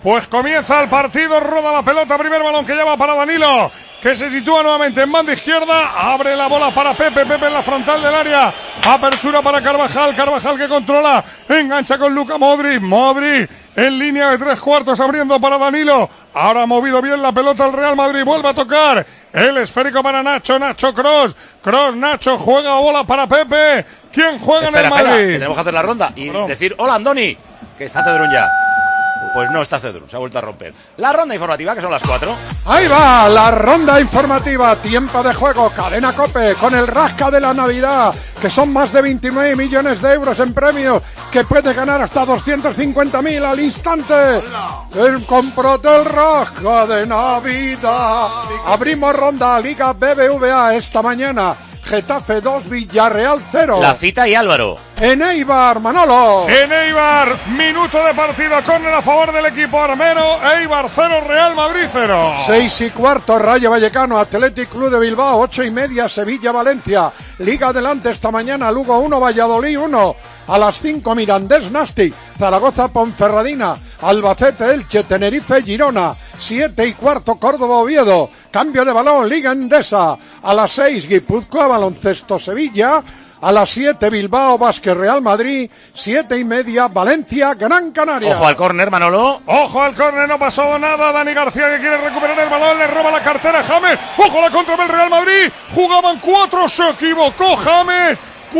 Pues comienza el partido, roda la pelota, primer balón que lleva para Danilo, que se sitúa nuevamente en banda izquierda, abre la bola para Pepe en la frontal del área, apertura para Carvajal que controla, engancha con Luka Modric en línea de 3/4 abriendo para Danilo, ahora ha movido bien la pelota el Real Madrid, vuelve a tocar, el esférico para Nacho Cross, Nacho juega bola para Pepe, ¿quién juega en el Madrid? Espera, que tenemos que hacer la ronda y decir hola Andoni, que está Cedrún ya. Pues no está Cedrún, se ha vuelto a romper. La ronda informativa, que son las 4. Ahí va, la ronda informativa, tiempo de juego, Cadena COPE, con el rasca de la Navidad, que son más de 29 millones de euros en premios, que puede ganar hasta 250.000 al instante. Con Protel rasca de Navidad. Abrimos ronda Liga BBVA esta mañana. Getafe 2, Villarreal 0. La Cita y Álvaro. En Eibar, Manolo. En Eibar, minuto de partido, córner a favor del equipo armero. Eibar 0, Real Madrid 0. 6:15, Rayo Vallecano, Athletic Club de Bilbao, 8:30, Sevilla, Valencia. Liga adelante esta mañana, Lugo 1, Valladolid 1. A las 5, Mirandés Nasti, Zaragoza, Ponferradina, Albacete, Elche, Tenerife, Girona. 7:15, Córdoba, Oviedo. Cambio de balón, Liga Endesa. A las 6, Guipúzcoa, Baloncesto, Sevilla. A las 7, Bilbao, Basket, Real Madrid. 7:30, Valencia, Gran Canaria. Ojo al córner, Manolo. Ojo al córner, no pasó nada. Dani García que quiere recuperar el balón, le roba la cartera a James. Ojo la contra del Real Madrid. Jugaban 4, se equivocó James.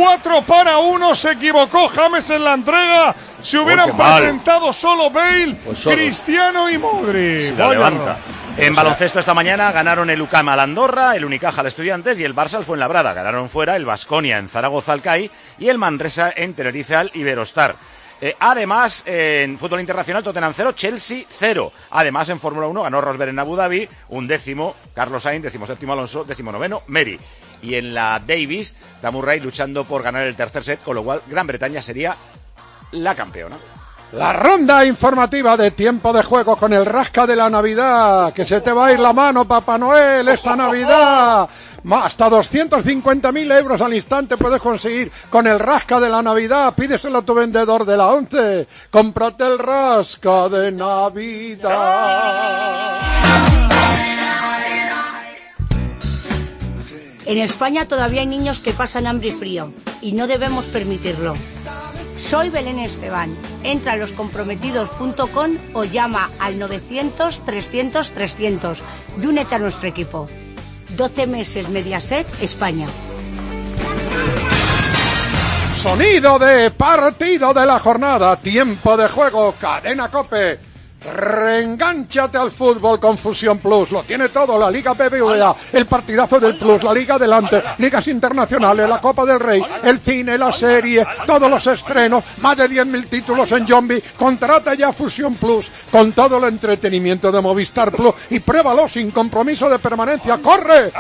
4-1, se equivocó James en la entrega. Se hubieran presentado solo Bale, pues Cristiano y Modric. Si la levanta. En baloncesto esta mañana ganaron el UCAM al Andorra, el Unicaja al Estudiantes y el Barça al Fuenlabrada. Ganaron fuera el Baskonia en Zaragoza al CAI y el Manresa en Tenerife al Iberostar. Además, en fútbol internacional, Tottenham 0, Chelsea 0. Además, en Fórmula 1 ganó Rosberg en Abu Dhabi, 11º Carlos Sainz, 17º Alonso, 19º Mary. Y en la Davis está Murray luchando por ganar el tercer set, con lo cual Gran Bretaña sería la campeona. La ronda informativa de tiempo de juego con el rasca de la Navidad. Que se te va a ir la mano, Papá Noel, esta Navidad. Hasta 250.000 euros al instante puedes conseguir con el rasca de la Navidad. Pídeselo a tu vendedor de la 11. Cómprate el rasca de Navidad. En España todavía hay niños que pasan hambre y frío y no debemos permitirlo. Soy Belén Esteban. Entra a loscomprometidos.com o llama al 900-300-300 y únete a nuestro equipo. 12 meses Mediaset, España. Sonido de partido de la jornada. Tiempo de juego. Cadena COPE. Reengánchate al fútbol con Fusión Plus, lo tiene todo, la Liga BBVA, el partidazo del Plus, la Liga Adelante, ligas internacionales, la Copa del Rey, el cine, la serie, todos los estrenos, más de 10.000 títulos en Yombi. Contrata ya Fusión Plus con todo el entretenimiento de Movistar Plus y pruébalo sin compromiso de permanencia. ¡Corre!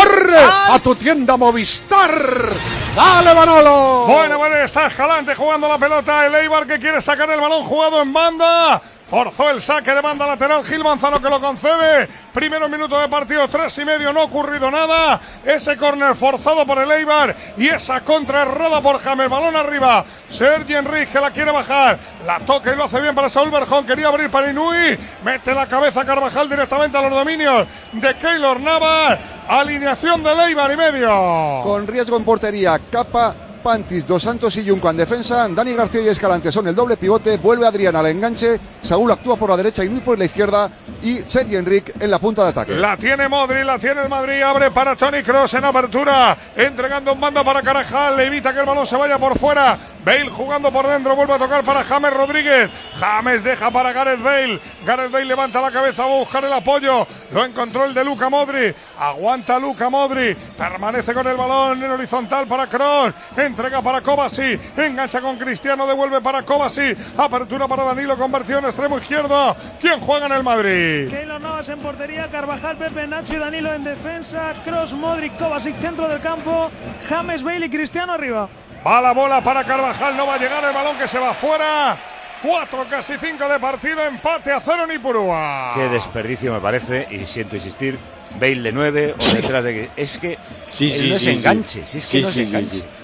A tu tienda Movistar. ¡Dale, Manolo! Bueno, está Escalante jugando la pelota, el Eibar que quiere sacar el balón jugado en banda. Forzó el saque de banda lateral Gil Manzano que lo concede. Primeros minutos de partido, 3:30, no ha ocurrido nada. Ese córner forzado por el Eibar y esa contra errada por James. Balón arriba. Sergi Enrique que la quiere bajar. La toca y lo hace bien para Saúl Berjón. Quería abrir para Inui. Mete la cabeza Carvajal directamente a los dominios de Keylor Navas. Alineación del Eibar y medio. Con riesgo en portería, Capa, Pantis, Dos Santos y Junco en defensa. Dani García y Escalante son el doble pivote. Vuelve Adrián al enganche. Saúl actúa por la derecha y Nui por la izquierda. Y Sergi Enrique en la punta de ataque. La tiene Modric, la tiene el Madrid. Abre para Toni Kroos en apertura. Entregando un mando para Carvajal. Le evita que el balón se vaya por fuera. Bale jugando por dentro. Vuelve a tocar para James Rodríguez. James deja para Gareth Bale. Gareth Bale levanta la cabeza. Va a buscar el apoyo. Lo encontró el de Luka Modric. Aguanta Luka Modric. Permanece con el balón en horizontal para Kroos. Entrega para Kovacic, engancha con Cristiano, devuelve para Kovacic, apertura para Danilo, convertido en extremo izquierdo. ¿Quién juega en el Madrid? Keylor Navas en portería, Carvajal, Pepe, Nacho y Danilo en defensa, Kroos, Modric, Kovacic centro del campo, James, Bale y Cristiano arriba. Va la bola para Carvajal, no va a llegar el balón que se va fuera. 4, casi 5 de partido, empate a 0 en Ipurúa. Qué desperdicio me parece, y siento insistir, Bale de 9 o detrás de que... Es que no es enganche, si es que no es enganche.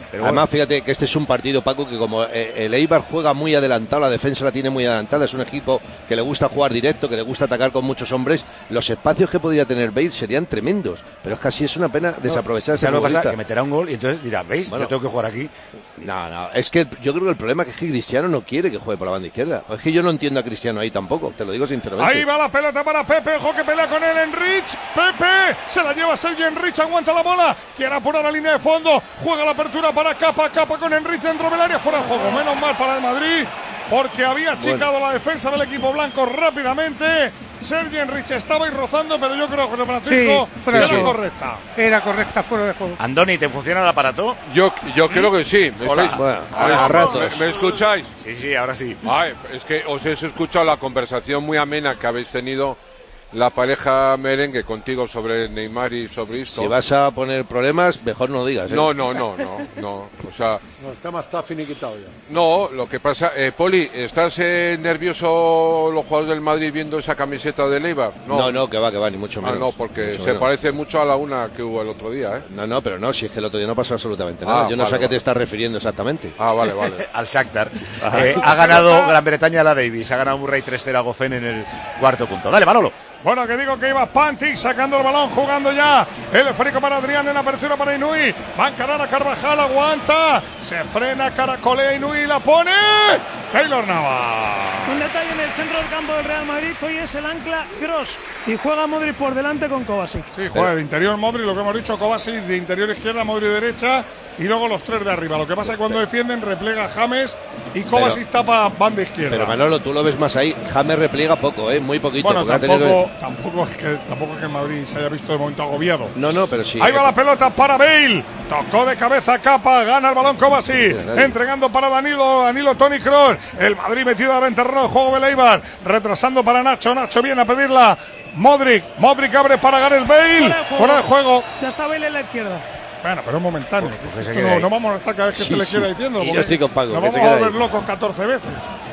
Pero además, fíjate que este es un partido, Paco, que como el Eibar juega muy adelantado, la defensa la tiene muy adelantada, es un equipo que le gusta jugar directo, que le gusta atacar con muchos hombres, los espacios que podría tener Bale serían tremendos, pero es que así es una pena desaprovechar ese futbolista. Que meterá un gol y entonces dirá, ¿veis? Bueno, yo tengo que jugar aquí. No, es que yo creo que el problema es que Cristiano no quiere que juegue por la banda izquierda. Es que yo no entiendo a Cristiano ahí tampoco, te lo digo sinceramente. Ahí va la pelota para Pepe, ojo que pelea con él Enrich. Pepe, se la lleva Sergi Enrich, aguanta la bola, quiere apurar la línea de fondo, juega la apertura para Capa con Enrich dentro del área, fuera de juego. Menos mal para el Madrid, porque había achicado la defensa del equipo blanco rápidamente. Sergi Enrich estaba ahí rozando, pero yo creo que José Francisco era correcta. Era correcta, fuera de juego. Andoni, ¿te funciona el aparato? Yo creo que sí. ¿Me escucháis? Sí, ahora sí. Ay, es que os he escuchado la conversación muy amena que habéis tenido la pareja merengue contigo sobre Neymar y sobre esto. Si vas a poner problemas, mejor no digas. No. O sea, el tema está finiquitado ya. No, lo que pasa, Poli, ¿estás nervioso los jugadores del Madrid viendo esa camiseta de Eibar? No, que va, ni mucho menos. No, porque se parece mucho a la una que hubo el otro día, ¿eh? No, pero no, si es que el otro día no pasó absolutamente nada. Yo no sé a qué te estás refiriendo exactamente. Vale. Al Shakhtar. Ha ganado Gran Bretaña a la Davis, ha ganado Murray 3-0 a Gofen en el cuarto punto. Dale, Manolo. Bueno, que digo que iba Pantic sacando el balón, jugando ya el esférico para Adrián, en apertura para Inui, va a encarar a Carvajal, aguanta, se frena, caracolea Inui, la pone Keylor Navas. Un detalle en el centro del campo del Real Madrid, hoy es el ancla Kroos y juega Modric por delante con Kovacic. Sí, juega de interior Modric, lo que hemos dicho, Kovacic de interior izquierda, Modric derecha y luego los tres de arriba. Lo que pasa es que cuando defienden replega James y Kovacic tapa banda izquierda. Pero Manolo, tú lo ves más ahí, James replega poco, muy poquito. Bueno, tampoco es que el Madrid se haya visto de momento agobiado. No, pero sí. Ahí va la pelota para Bale. Tocó de cabeza Capa, gana el balón Kovacic. Entregando para Danilo Toni Kroos. El Madrid metido ahora en terreno de juego de Eibar. Retrasando para Nacho viene a pedirla. Modric abre para Gareth Bale. Fuera de juego. Ya está Bale en la izquierda. Bueno, pero es momentáneo. No vamos a estar cada vez que se le quiera diciendo. Y yo estoy con Paco. Nos vamos a volver locos 14 veces.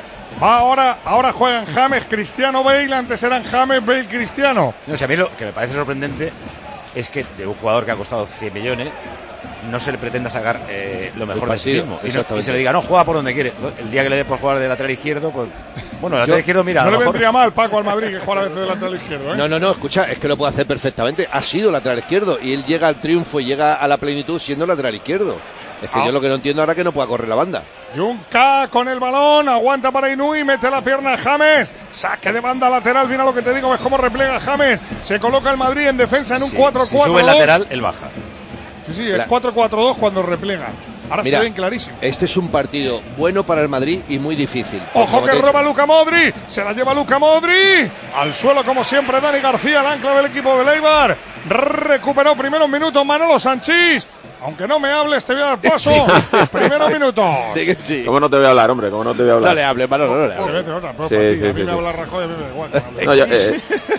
Ahora juegan James, Cristiano, Bale. Antes eran James, Bale, Cristiano. No sé, a mí lo que me parece sorprendente es que de un jugador que ha costado 100 millones no se le pretenda sacar lo mejor de sí mismo y se le diga, no, juega por donde quiere. El día que le dé por jugar de lateral izquierdo, pues bueno, el lateral izquierdo, mira, no le vendría mal Paco al Madrid que juega a veces de lateral izquierdo, ¿eh? No, escucha, es que lo puede hacer perfectamente. Ha sido lateral izquierdo y él llega al triunfo y llega a la plenitud siendo lateral izquierdo. Es que yo lo que no entiendo ahora es que no pueda correr la banda. Junca con el balón, aguanta para Inui, mete la pierna a James, saque de banda lateral, mira lo que te digo, ves cómo replega James, se coloca el Madrid en defensa en un 4-4-2. Si sube el lateral, él baja. Sí, el 4-4-2 cuando replega. Ahora mira, se ven clarísimo. Este es un partido bueno para el Madrid y muy difícil. Ojo que roba Luka Modric, se la lleva Luka Modric. Al suelo como siempre Dani García, el ancla del equipo de Eibar. Recuperó primeros minutos Manolo Sanchís. Aunque no me hables, te voy a dar paso. Primeros minutos. Sí. ¿Cómo no te voy a hablar, hombre? ¿Cómo no te voy a hablar? No le hables, Manolo, no le hables. A mí me habla Rajoy, a mí me da igual.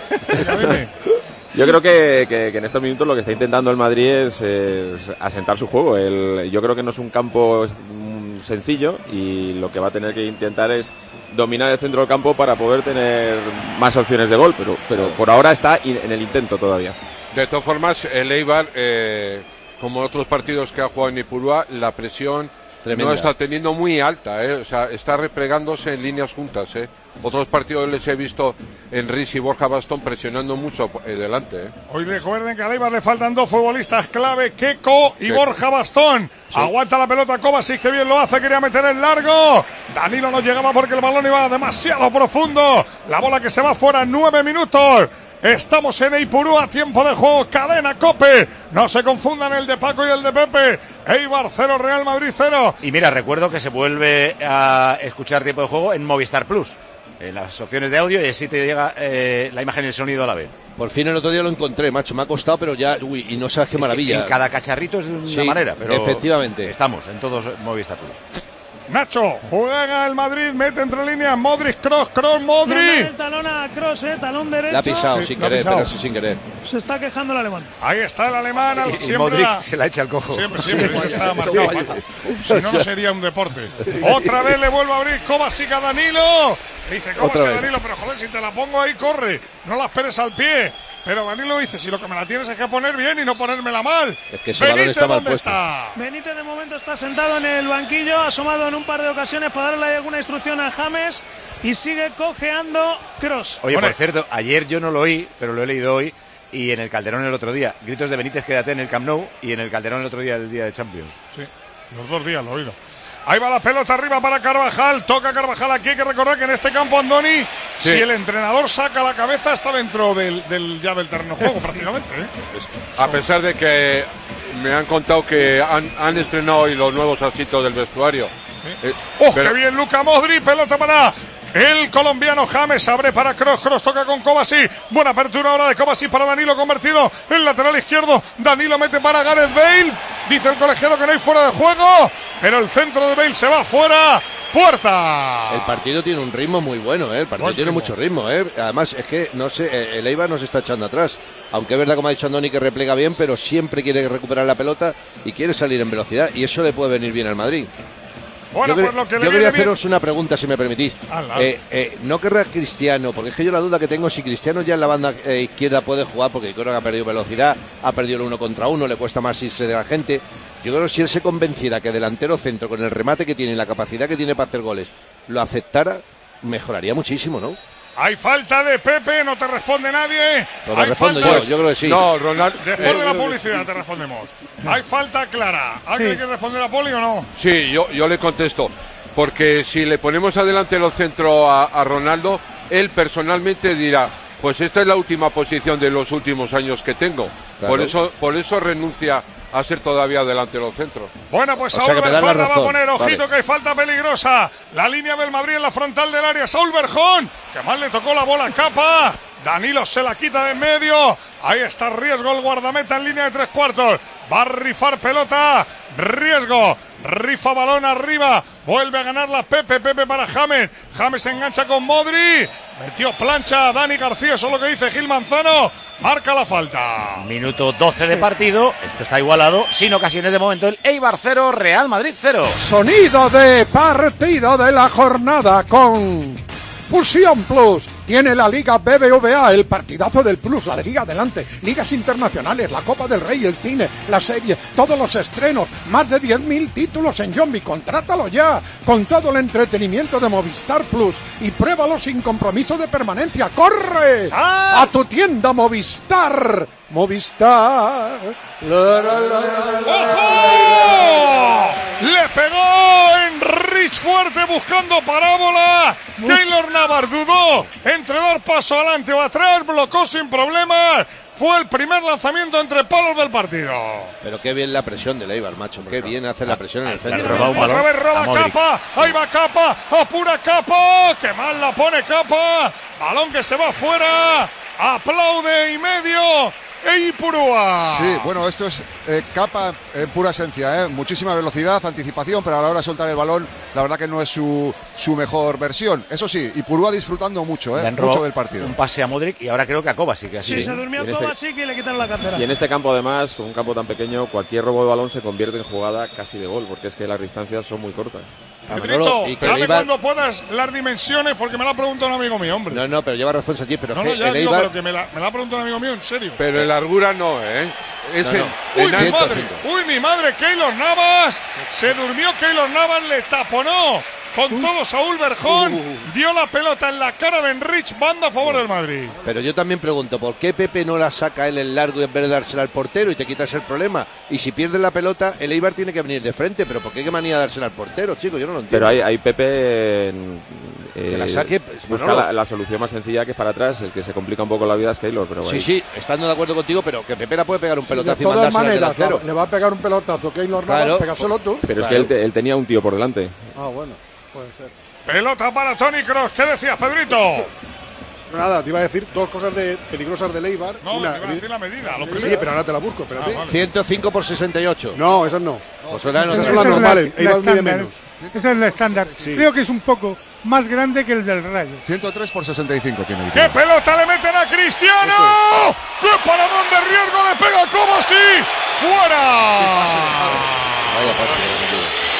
Yo creo que en estos minutos lo que está intentando el Madrid es asentar su juego. Yo creo que no es un campo sencillo y lo que va a tener que intentar es dominar el centro del campo para poder tener más opciones de gol, pero por ahora está en el intento todavía. De todas formas, el Eibar, como otros partidos que ha jugado en Ipurúa, la presión tremenda. No está teniendo muy alta, o sea, está replegándose en líneas juntas. Otros partidos les he visto en Riz y Borja Bastón presionando mucho delante. Hoy recuerden que a Eibar le faltan dos futbolistas clave, Keko y Borja Bastón. Sí. Aguanta la pelota Kovacic, que bien lo hace, quería meter en largo. Danilo no llegaba porque el balón iba demasiado profundo. La bola que se va fuera, 9 minutos. Estamos en Ipurúa, tiempo de juego, cadena COPE. No se confundan el de Paco y el de Pepe. Eibar 0, Real Madrid 0. Y mira, recuerdo que se vuelve a escuchar tiempo de juego en Movistar Plus. Las opciones de audio y así te llega la imagen y el sonido a la vez. Por fin el otro día lo encontré, macho, me ha costado, pero ya, y no sabes qué maravilla. En cada cacharrito es de una manera, pero efectivamente. Estamos en todos Movistar Plus. Nacho, juega el Madrid, mete entre líneas Modric, Kroos, Modric. El talón a Kroos, talón derecho. La ha pisado sin querer, pero sí sin querer. Se está quejando el alemán. Ahí está el alemán. Y Modric se la echa al cojo. Siempre, eso está marcado. Si no sería un deporte. Otra vez le vuelve a abrir Kovacic a Danilo. Dice Kovacic a Danilo, pero joder, si te la pongo ahí, corre. No la esperes al pie. pero Danilo dice, si lo que me la tienes es que poner bien y no ponérmela mal. Es que ese balón está mal puesto. Benítez de momento está sentado en el banquillo, ha asomado en un par de ocasiones para darle alguna instrucción a James y sigue cojeando Kroos. Oye, por cierto, ayer yo no lo oí, pero lo he leído hoy, y en el Calderón el otro día. Gritos de Benítez, quédate en el Camp Nou, y en el Calderón el otro día, el día de Champions. Sí, los 2 días lo he oído. Ahí va la pelota arriba para Carvajal. Toca Carvajal aquí. Hay que recordar que en este campo, Andoni, si el entrenador saca la cabeza, está dentro del terreno de juego prácticamente. A pesar de que me han contado que han estrenado hoy los nuevos asientos del vestuario. ¡Qué bien Luka Modric! Pelota para el colombiano James. Abre para Kroos. Kroos toca con Kovacic. Buena apertura ahora de Kovacic para Danilo, convertido en lateral izquierdo. Danilo mete para Gareth Bale. Dice el colegiado que no hay fuera de juego, pero el centro de Bale se va fuera. ¡Puerta! El partido tiene un ritmo muy bueno, El partido tiene mucho ritmo, Además, es que, no sé, el Eibar nos está echando atrás. Aunque es verdad, como ha dicho Andoni, que replega bien, pero siempre quiere recuperar la pelota y quiere salir en velocidad. Y eso le puede venir bien al Madrid. Bueno, yo quería haceros una pregunta, si me permitís. ¿No querrá Cristiano? Porque es que yo la duda que tengo, si Cristiano ya en la banda izquierda puede jugar, porque creo que ha perdido velocidad, ha perdido el 1 contra 1, le cuesta más irse de la gente. Yo creo que si él se convenciera que delantero centro, con el remate que tiene y la capacidad que tiene para hacer goles, lo aceptara, mejoraría muchísimo, ¿no? Hay falta de Pepe, no te responde nadie. No te respondo yo creo que sí. No, Ronaldo. Después de la publicidad te respondemos. Hay falta clara. ¿Alguien quiere responder a Poli o no? Sí, yo le contesto. Porque si le ponemos adelante los centros a Ronaldo, él personalmente dirá, pues esta es la última posición de los últimos años que tengo. Claro. Por eso renuncia a ser todavía delante de los centros. Bueno, pues Saúl Berjón la va a poner, ojito que hay falta peligrosa. La línea del Madrid en la frontal del área. Saúl Berjón, que mal le tocó la bola a Capa. Danilo se la quita de en medio. Ahí está Riesgo, el guardameta en línea de 3/4. Va a rifar pelota. Riesgo. Rifa balón arriba. Vuelve a ganarla Pepe para James. James se engancha con Modric. Metió plancha a Dani García. Eso es lo que dice Gil Manzano. Marca la falta. Minuto 12 de partido. Esto está igualado. Sin ocasiones de momento. El Eibar 0, Real Madrid 0. Sonido de partido de la jornada con Fusión Plus. Tiene la Liga BBVA, el partidazo del Plus, la de Liga Adelante, ligas internacionales, la Copa del Rey, el cine, la serie, todos los estrenos, más de 10.000 títulos en Yombi. Contrátalo ya, con todo el entretenimiento de Movistar Plus y pruébalo sin compromiso de permanencia. ¡Corre! A tu tienda Movistar. Movistar. ¡Ojo! Le pegó Enrich fuerte buscando parábola. Keylor Navas dudó entre dar paso adelante o atrás, bloqueó sin problemas. Fue el primer lanzamiento entre palos del partido. Pero qué bien la presión de Eibar, macho. Qué bien hace la presión en el centro. Otra vez roba Capa. Ahí va Capa. Apura Capa. Qué mal la pone Capa. Balón que se va fuera. Aplaude y medio. Ipurúa. Sí, bueno, esto es Capa en pura esencia, muchísima velocidad, anticipación, pero a la hora de soltar el balón, la verdad que no es su mejor versión. Eso sí, Ipurúa disfrutando mucho, mucho del partido. Un pase a Modric y ahora creo que a Kovacic. Sí, se durmió Kovacic y le quitan la cartera. Y en este campo, además, con un campo tan pequeño, cualquier robo de balón se convierte en jugada casi de gol, porque es que las distancias son muy cortas. Pedrito, dame cuando puedas las dimensiones, porque me la ha preguntado un amigo mío, hombre. No, pero lleva razón Santi, pero pero que me la ha preguntado un amigo mío, en serio. Pero el largura no, Uy, mi madre, Keylor Navas. Se durmió Keylor Navas, le taponó con todo Saúl Berjón. Dio la pelota en la cara de Enrich, banda a favor del Madrid. Pero yo también pregunto, ¿por qué Pepe no la saca él en largo en vez de dársela al portero y te quitas el problema? Y si pierde la pelota, el Eibar tiene que venir de frente. ¿Pero por qué manía dársela al portero, chico? Yo no lo entiendo. Pero hay Pepe que la saque, busca la solución más sencilla, que es para atrás. El que se complica un poco la vida es Keylor, pero sí, estando de acuerdo contigo, pero que Pepe la puede pegar un pelotazo de todas maneras, le va a pegar un pelotazo Keylor Navas, pégaselo tú. Pero es que él tenía un tío por delante. Bueno, puede ser. Pelota para Toni Kroos. ¿Qué decías, Pedrito? Nada, te iba a decir dos cosas peligrosas de Eibar. No, te iba a decir la medida. Sí, pero ahora te la busco, espérate. Vale. 105 por 68. No, esas no. Pues esas son las normales. Eibar mide menos. Esa es la estándar. Sí. Creo que es un poco más grande que el del Rayo. 103 por 65 tiene. ¡Qué pelota le meten a Cristiano! ¡Qué paradón de Riesgo! ¡Le pega Kovacic! ¡Fuera! Vaya pase.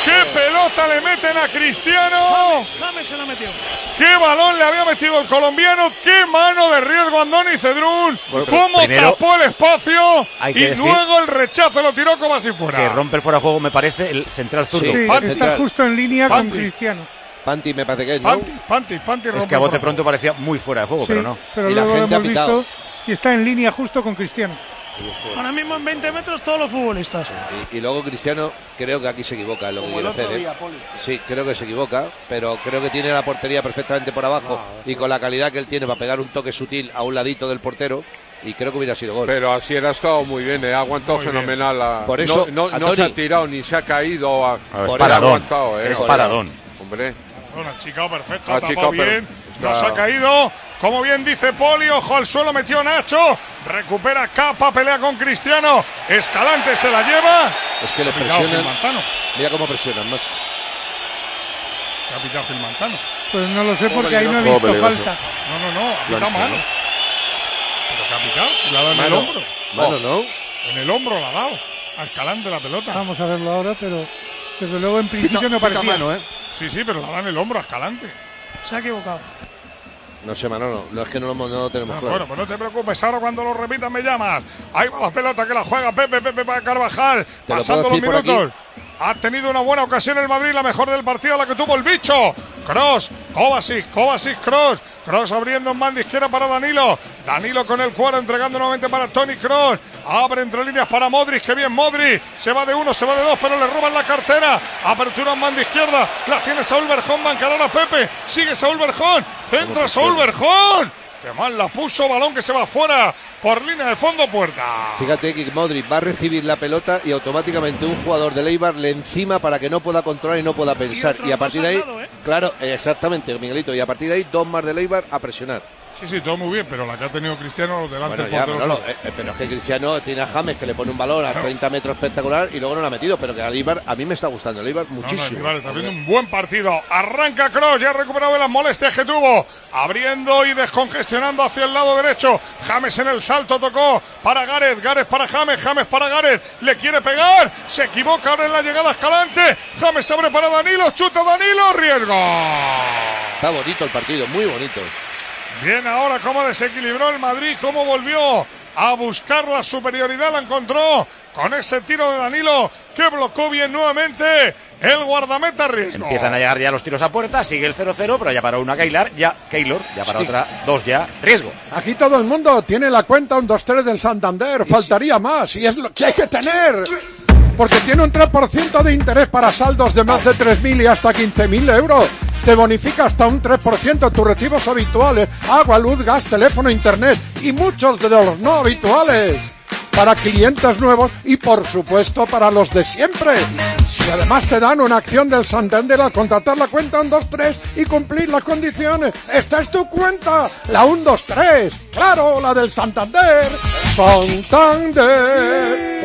¡Qué pelota le meten a Cristiano! James se la metió. ¡Qué balón le había metido el colombiano! ¡Qué mano de riesgo Andoni Cedrún! ¡Cómo tapó el espacio! Y luego el rechazo lo tiró como si fuera. Que rompe el fuera de juego, me parece, el central zurdo. Sí, está justo en línea con Cristiano. Panti me parece que es, ¿no? Panti rompe. Es que a bote pronto parecía muy fuera de juego, pero no. Pero luego lo hemos visto y está en línea justo con Cristiano. Ahora mismo en 20 metros todos los futbolistas. Y luego Cristiano creo que aquí se equivoca en lo que quiere hacer. Sí, creo que se equivoca, pero creo que tiene la portería perfectamente por abajo y con la calidad que él tiene para pegar un toque sutil a un ladito del portero. Y creo que hubiera sido gol. Pero así ha estado muy bien, ha aguantado muy fenomenal. Por eso, no se ha tirado ni se ha caído. Es paradón. Es paradón. Hombre. Bueno, achicado perfecto, ha tapado bien. Nos ha caído. Como bien dice Poli, ojo al suelo, metió Nacho. Recupera Capa, pelea con Cristiano. Escalante se la lleva. Es que le presionan. Mira cómo presionan, macho. ¿Qué ha pitado Gil Manzano? Pues no lo sé porque ahí no he visto falta. No, ha pitado mano. ¿Pero qué ha pitado? Si la ha dado en el hombro. Mano, no. En el hombro la ha dado. A Escalante la pelota. Vamos a verlo ahora, pero desde luego en principio no parecía. Mano, Sí, pero la da en el hombro a Escalante. Se ha equivocado. No sé, Manolo, no es que no lo tenemos claro. Bueno, pues no te preocupes, ahora cuando lo repitan me llamas. Ahí va la pelota que la juega Pepe para Carvajal, pasando los minutos. Ha tenido una buena ocasión el Madrid, la mejor del partido, la que tuvo el bicho. Kroos, Kovacic, Kroos. Kroos abriendo en banda izquierda para Danilo. Danilo con el cuero entregando nuevamente para Toni Kroos. Abre entre líneas para Modric, que bien Modric. Se va de uno, se va de dos, pero le roban la cartera. Apertura en banda izquierda. La tiene Saúl Berjón, va a encarar a Pepe. Sigue Saúl Berjón. Centra Saúl Berjón. Que mal la puso, balón que se va fuera por línea de fondo, puerta. Fíjate que Modric va a recibir la pelota y automáticamente un jugador del Eibar le encima para que no pueda controlar y no pueda pensar. Y a partir de ahí, claro, exactamente, Miguelito, y a partir de ahí dos más del Eibar a presionar. Sí, todo muy bien, pero la que ha tenido Cristiano delante del portero. Pero es que Cristiano tiene a James que le pone un balón a 30 metros espectacular y luego no lo ha metido, pero que al Eibar, a mí me está gustando el Eibar muchísimo. El Eibar está haciendo un buen partido. Arranca Kroos, ya ha recuperado de las molestias que tuvo, abriendo y descongestionando hacia el lado derecho. James en el salto, tocó para Gareth para James para Gareth, le quiere pegar, se equivoca ahora en la llegada Escalante. James abre para Danilo, chuta Danilo, riesgo. Está bonito el partido, muy bonito. Bien ahora cómo desequilibró el Madrid, cómo volvió a buscar la superioridad, la encontró con ese tiro de Danilo que bloqueó bien nuevamente el guardameta riesgo. Empiezan a llegar ya los tiros a puerta, sigue el 0-0, pero ya para una Keylor, ya para otra 2 ya, riesgo. Aquí todo el mundo tiene la cuenta 1-2-3 del Santander, faltaría más y es lo que hay que tener. Porque tiene un 3% de interés para saldos de más de 3.000 y hasta 15.000 euros. Te bonifica hasta un 3% tus recibos habituales, agua, luz, gas, teléfono, internet y muchos de los no habituales. Para clientes nuevos y por supuesto para los de siempre. Y además te dan una acción del Santander al contratar la cuenta 123 y cumplir las condiciones. Esta es tu cuenta, la 123. Claro, la del Santander. Santander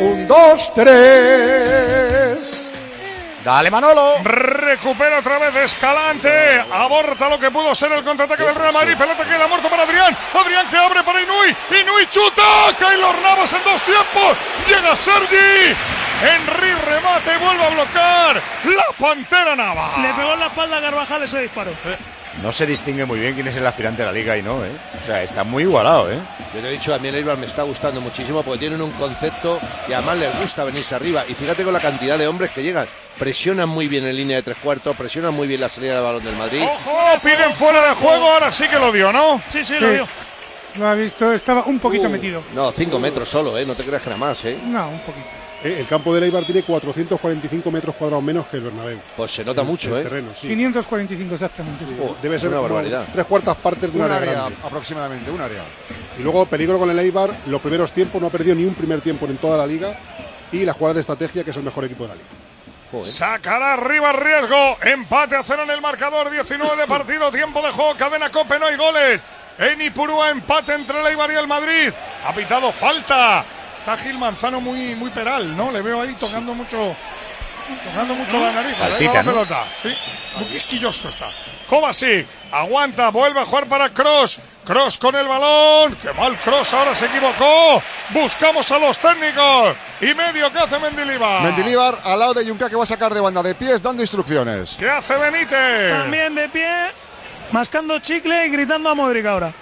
123. Dale, Manolo. Recupera otra vez Escalante. Aborta lo que pudo ser el contraataque del Real Madrid. Pelota que queda muerto para Adrián. Adrián que abre para Inui. Inui chuta. Keylor Navas en 2 tiempos. Llega Sergi. Henry remate y vuelve a bloquear. La Pantera Navas. Le pegó en la espalda a Carvajal ese disparo. No se distingue muy bien quién es el aspirante a la liga y no, O sea, está muy igualado, Yo te he dicho, a mí el Eibar me está gustando muchísimo porque tienen un concepto y además les gusta venirse arriba. Y fíjate con la cantidad de hombres que llegan. Presionan muy bien en línea de 3/4, presionan muy bien la salida de balón del Madrid. ¡Ojo! Piden fuera de juego, ahora sí que lo dio, ¿no? Sí, lo dio. Lo ha visto, estaba un poquito metido. No, 5 metros solo, no te creas que nada más, No, un poquito. El campo del Eibar tiene 445 metros cuadrados menos que el Bernabéu. Pues se nota mucho, el terreno, sí. 545 exactamente. Sí. Debe ser una barbaridad. 3/4 partes de un área grande. Aproximadamente, un área. Y luego peligro con el Eibar, los primeros tiempos, no ha perdido ni un primer tiempo en toda la liga. Y la jugada de estrategia, que es el mejor equipo de la liga. Sacará arriba riesgo. Empate a 0 en el marcador. 19 de partido. Tiempo de juego. Cadena Cope. No hay goles. En Ipurúa empate entre el Eibar y el Madrid. Ha pitado falta. Está Gil Manzano muy peral, ¿no? Le veo ahí tocando mucho Tocando mucho la nariz. Saltita, ahí va la ¿no? pelota. Sí, muy quisquilloso está. Kovacic aguanta, vuelve a jugar para Kroos. Kroos con el balón. Qué mal Kroos, ahora se equivocó. Buscamos a los técnicos. Y medio que hace Mendilibar. Mendilibar al lado de Junca, que va a sacar de banda de pies, dando instrucciones. ¿Qué hace Benítez? También de pie, mascando chicle y gritando a Modric ahora.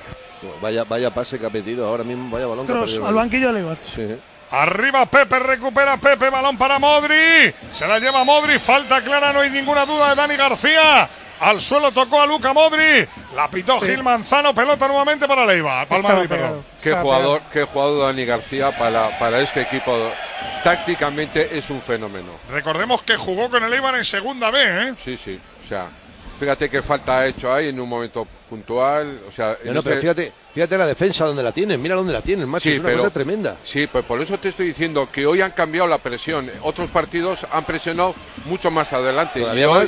Vaya pase que ha metido ahora mismo, vaya balón. Kroos, al banquillo de Eibar. Sí. Arriba Pepe, recupera Pepe, balón para Modric. Se la lleva Modric, falta clara, no hay ninguna duda de Dani García. Al suelo tocó a Luka Modric, la pitó Gil Manzano, pelota nuevamente para Leibar, para el Madrid, perdón. Qué jugador Dani García para este equipo. Tácticamente es un fenómeno. Recordemos que jugó con el Eibar en segunda B, ¿eh? Sí, o sea, fíjate qué falta ha hecho ahí en un momento puntual, o sea, pero fíjate la defensa donde la tienen, mira dónde la tienen, macho, es una cosa tremenda. Sí, pues por eso te estoy diciendo que hoy han cambiado la presión. Otros partidos han presionado mucho más adelante.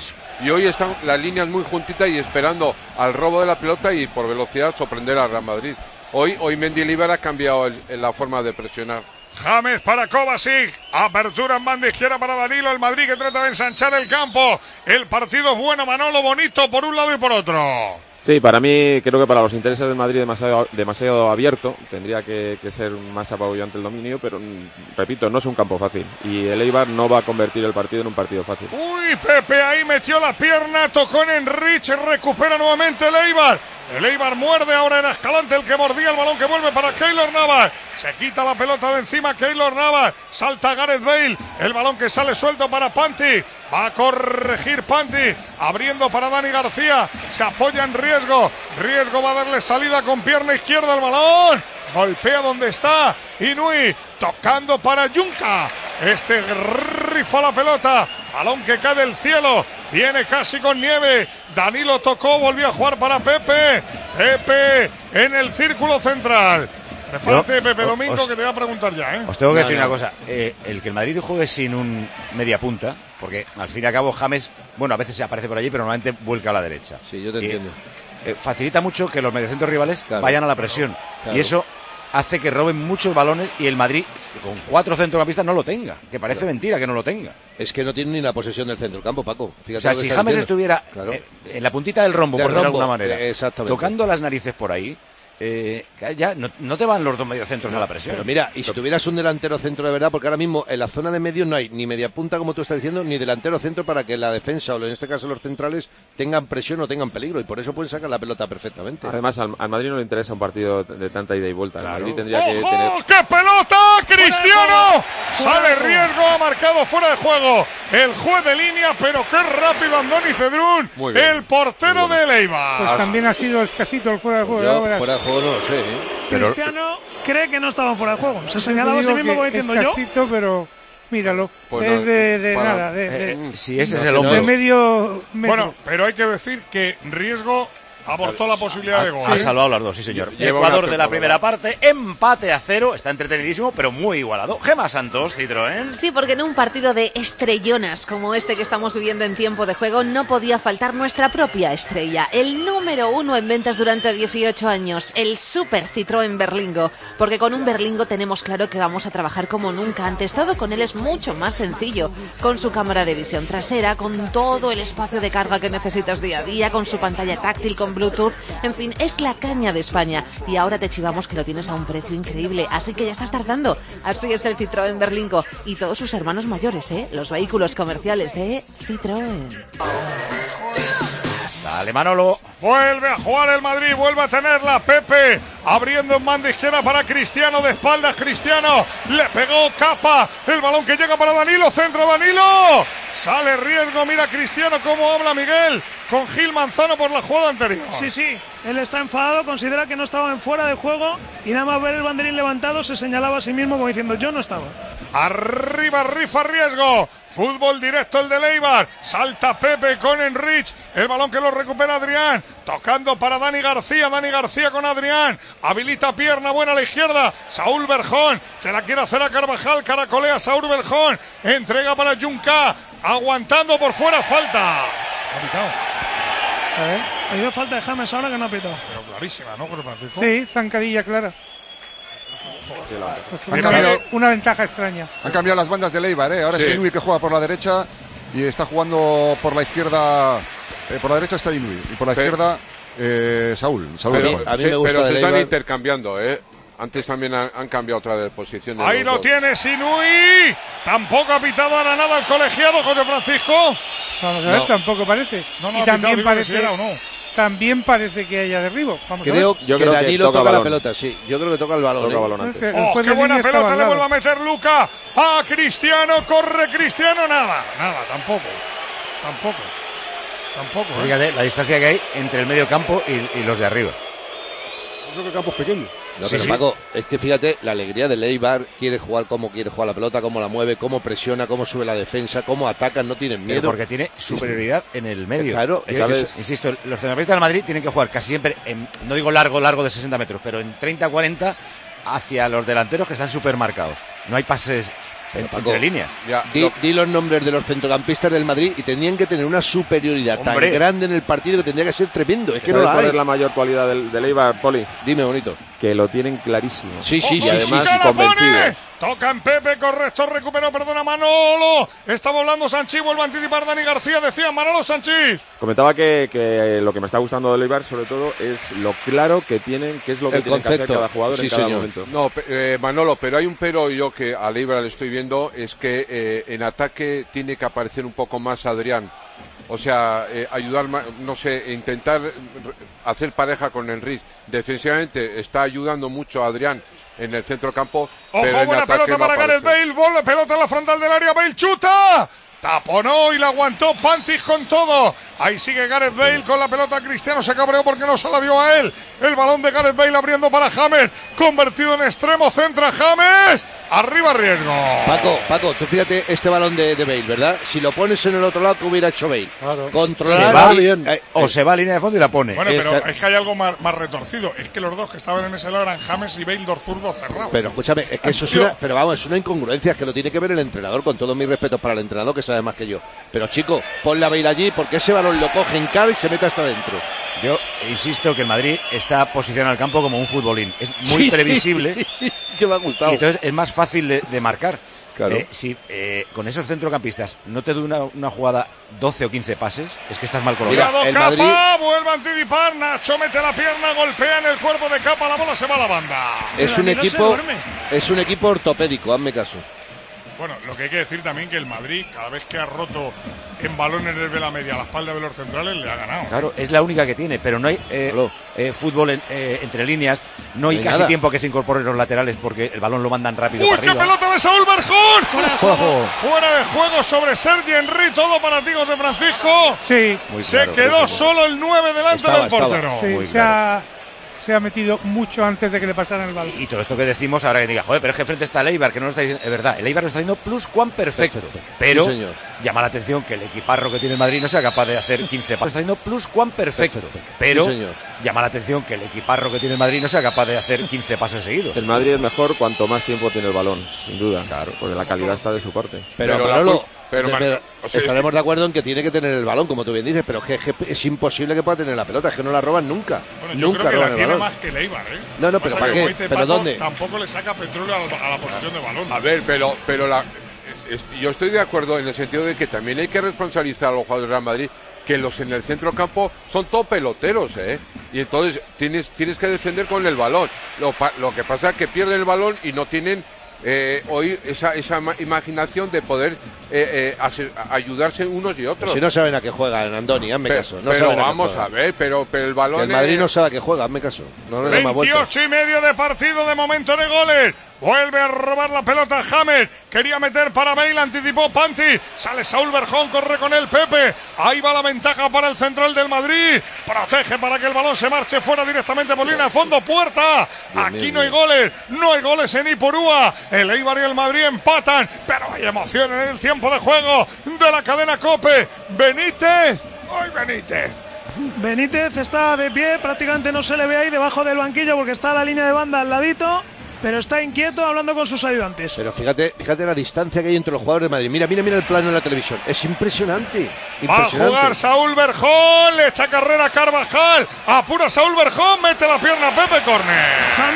Y hoy están las líneas muy juntitas y esperando al robo de la pelota y por velocidad sorprender al Real Madrid. Hoy Mendilibar ha cambiado la forma de presionar. James para Kovacic, apertura en banda izquierda para Danilo, el Madrid que trata de ensanchar el campo. El partido es bueno, Manolo, bonito por un lado y por otro. Sí, para mí creo que para los intereses del Madrid demasiado abierto, tendría que ser más apabullante el dominio, pero repito, no es un campo fácil y el Eibar no va a convertir el partido en un partido fácil. Uy, Pepe ahí metió la pierna, tocó en Enrich, recupera nuevamente el Eibar. El Eibar muerde, ahora era Escalante el que mordía el balón que vuelve para Keylor Navas. Se quita la pelota de encima Keylor Navas. Salta Gareth Bale. El balón que sale suelto para Panti. Va a corregir Panti. Abriendo para Dani García. Se apoya en Riesgo. Riesgo va a darle salida con pierna izquierda al balón. Golpea donde está Inui. Tocando para Junca. Este rifa la pelota. Balón que cae del cielo. Viene casi con nieve. Danilo tocó. Volvió a jugar para Pepe. Pepe en el círculo central. Prepárate, Pepe Domingo, que te voy a preguntar ya, ¿eh? Os tengo que decir una cosa. El que el Madrid juegue sin un media punta, porque al fin y al cabo James, bueno, a veces se aparece por allí, pero normalmente vuelca a la derecha. Sí, yo te entiendo. Facilita mucho que los mediocentros rivales vayan a la presión. Claro. Y eso hace que roben muchos balones y el Madrid, con 4 centrocampistas, no lo tenga. Que parece mentira que no lo tenga. Es que no tiene ni la posesión del centrocampo, Paco. Fíjate, o sea, si James estuviera en la puntita del rombo, por decirlo de alguna manera, tocando las narices por ahí, ya no te van los dos mediocentros a la presión. Pero mira, y si tuvieras un delantero centro de verdad, porque ahora mismo en la zona de medio no hay ni media punta, como tú estás diciendo, ni delantero centro para que la defensa, o en este caso los centrales, tengan presión o tengan peligro, y por eso pueden sacar la pelota perfectamente. Además, al Madrid no le interesa un partido de tanta ida y vuelta. Claro. El Madrid tendría que tener... ¡Qué pelota! ¡Cristiano! Sale Riesgo, ha marcado fuera de juego el juez de línea, pero qué rápido Andoni Cedrún, el portero de Eibar. Pues también ha sido escasito el fuera de juego. Fuera de juego no lo sé, Pero Cristiano cree que no estaban fuera de juego. Se señalaba a sí mismo como diciendo yo. Escasito, pero míralo. Pues es de nada. Si ese es el hombre. De medio. Bueno, pero hay que decir que Riesgo abortó la posibilidad de gol. Ha salvado las dos, sí señor. Ecuador de la primera parte, empate a 0, está entretenidísimo, pero muy igualado. Gemma Santos, Citroën. Sí, porque en un partido de estrellonas como este que estamos viviendo en tiempo de juego, no podía faltar nuestra propia estrella, el número 1 en ventas durante 18 años, el Super Citroën Berlingo, porque con un Berlingo tenemos claro que vamos a trabajar como nunca antes. Todo con él es mucho más sencillo, con su cámara de visión trasera, con todo el espacio de carga que necesitas día a día, con su pantalla táctil, con Bluetooth, en fin, es la caña de España. Y ahora te chivamos que lo tienes a un precio increíble, así que ya estás tardando. Así es el Citroën Berlingo y todos sus hermanos mayores, los vehículos comerciales de Citroën. Dale, Manolo. Vuelve a jugar el Madrid, vuelve a tenerla Pepe, abriendo en banda izquierda para Cristiano, de espaldas Cristiano, le pegó Capa, el balón que llega para Danilo, centro Danilo, sale Riesgo, mira Cristiano cómo habla Miguel con Gil Manzano por la jugada anterior. Sí, él está enfadado, considera que no estaba en fuera de juego y nada más ver el banderín levantado se señalaba a sí mismo como diciendo yo no estaba. Arriba rifa Riesgo, fútbol directo el de Eibar, salta Pepe con Enrich, el balón que lo recupera Adrián, tocando para Dani García con Adrián, habilita pierna buena a la izquierda, Saúl Berjón, se la quiere hacer a Carvajal, caracolea Saúl Berjón, entrega para Junca, aguantando por fuera, falta. Ha pitado. Ha habido falta de James ahora que no ha pitado. Pero clarísima, ¿no, José Francisco? Sí, zancadilla clara. Una ventaja extraña. Han cambiado las bandas de Eibar, ahora sí. Es Inui que juega por la derecha y está jugando por la izquierda, por la derecha está Inui y por la izquierda Saúl. Pero, a mí me gusta, pero se están intercambiando, Antes también han cambiado otra de posición. Ahí lo tienes, Inui. Tampoco ha pitado ahora nada el colegiado, José Francisco. Vamos a ver, tampoco parece. Y también parece o no. También parece que haya derribo. Vamos a ver. Yo creo que Danilo toca la pelota, sí. Yo creo que toca el balón. Antes. ¡Qué buena pelota! Le vuelve a meter Luca a Cristiano. Corre Cristiano. Nada, tampoco. Fíjate la distancia que hay entre el medio campo y los de arriba. Eso que el campo es pequeño. No, pero Paco, es que fíjate la alegría del Eibar, quiere jugar la pelota, cómo la mueve, cómo presiona, cómo sube la defensa, cómo atacan, no tienen miedo. Pero porque tiene superioridad en el medio. Claro, insisto, los centrocampistas del Madrid tienen que jugar casi siempre, no digo largo de 60 metros, pero en 30-40 hacia los delanteros que están súper marcados. No hay pases entre líneas. Di los nombres de los centrocampistas del Madrid y tenían que tener una superioridad tan grande en el partido que tendría que ser tremendo. Es que no la hay. ¿Cuál es la mayor cualidad del Eibar, Poli? Dime, bonito. Que lo tienen clarísimo. Sí, y además convencidos. Toca en Pepe, correcto, recuperó, perdona Manolo. Estaba hablando Sanchís, vuelve a anticipar Dani García, decía Manolo Sanchís. Comentaba que lo que me está gustando del Eibar, sobre todo, es lo claro que tienen, qué es lo que tiene que hacer cada jugador en cada momento. No, Manolo, pero hay un pero yo que al Eibar le estoy viendo, es que en ataque tiene que aparecer un poco más Adrián. O sea, ayudar, no sé, intentar hacer pareja con Enrique. Defensivamente está ayudando mucho a Adrián en el centro campo. Ojo, pero buena pelota para Gareth Bale, pelota en la frontal del área, Bale chuta. Taponó y la aguantó Pantic con todo. Ahí sigue Gareth Bale con la pelota. Cristiano se cabreó porque no se la dio a él. El balón de Gareth Bale abriendo para James. Convertido en extremo, centra James. Arriba riesgo. Paco, tú fíjate este balón de Bale, ¿verdad? Si lo pones en el otro lado, ¿qué hubiera hecho Bale? Claro. Controlar bien. Se va a línea de fondo y la pone. Bueno, pero es que hay algo más retorcido. Es que los dos que estaban en ese lado eran James y Bale, dos zurdos cerrados. Pero escúchame, es que eso es una incongruencia, es que lo tiene que ver el entrenador, con todos mis respetos para el entrenador, que sabe más que yo. Pero chico, ponle a Bale allí, porque ese balón lo coge en cara y se mete hasta adentro. Yo insisto que el Madrid está posicionado al campo como un futbolín. Es muy previsible. Que me ha gustado. Y entonces es más fácil de marcar. Claro. Si con esos centrocampistas no te da una jugada 12 o 15 pases, es que estás mal colocado. El Capa, Madrid vuelve a anticipar, Nacho mete la pierna, golpea en el cuerpo de Capa, la bola se va a la banda. Es un equipo ortopédico, hazme caso. Bueno, lo que hay que decir también que el Madrid, cada vez que ha roto en balones desde la media a la espalda de los centrales, le ha ganado. Claro, es la única que tiene, pero no hay fútbol entre líneas, no hay casi nada. Tiempo que se incorporen los laterales porque el balón lo mandan rápido. ¡Uy, para qué arriba. pelota de Saúl Berjón! Fuera de juego sobre Sergi Henry, todo para ti, José Francisco. Sí. Se quedó solo el 9 delante del portero. Sí, se ha metido mucho antes de que le pasaran el balón. Y todo esto que decimos ahora que diga, joder, pero es que frente está el Eibar, que no lo está diciendo. Es verdad, el Eibar lo está haciendo pluscuam perfecto. Pero sí, llama la atención que el equiparro que tiene el Madrid no sea capaz de hacer 15 pases. Está haciendo pluscuam perfecto. Pero sí, llama la atención que el equiparro que tiene el Madrid no sea capaz de hacer 15 pases seguidos. El Madrid es mejor cuanto más tiempo tiene el balón, sin duda. Claro, porque la calidad está de su parte. Pero estaremos de acuerdo en que tiene que tener el balón, como tú bien dices, pero es imposible que pueda tener la pelota, es que no la roban nunca. Bueno, yo nunca creo que la tiene más que el Eibar, ¿eh? No, pero ¿para qué? ¿Pero Paco, dónde? Tampoco le saca petróleo a la posesión de balón. A ver, pero yo estoy de acuerdo en el sentido de que también hay que responsabilizar a los jugadores del Real Madrid, que los en el centro campo son todos peloteros, y entonces tienes que defender con el balón. Lo que pasa es que pierden el balón y no tienen hoy esa imaginación de poder ayudarse unos y otros. Si no saben a qué juegan, Andoni, hazme caso. No pero vamos a ver, pero el balón. Que el Madrid no sabe a qué juega, hazme caso. No le 28 y medio de partido, de momento de goles. Vuelve a robar la pelota James. Quería meter para Bale, anticipó Panti. Sale Saúl Berjón, corre con él Pepe. Ahí va la ventaja para el central del Madrid. Protege para que el balón se marche fuera directamente por línea de fondo. Puerta. Aquí no hay goles. No hay goles en Ipurúa. El Eibar y el Madrid empatan. Pero hay emoción en el tiempo de juego de la cadena COPE. Benítez. ¡Ay, Benítez! Benítez está de pie, prácticamente no se le ve ahí debajo del banquillo porque está la línea de banda al ladito, pero está inquieto hablando con sus ayudantes. Pero fíjate la distancia que hay entre los jugadores de Madrid. Mira el plano en la televisión. Es impresionante. Va a jugar Saúl Berjón, le echa carrera a Carvajal, apura Saúl Berjón, mete la pierna a Pepe, córner.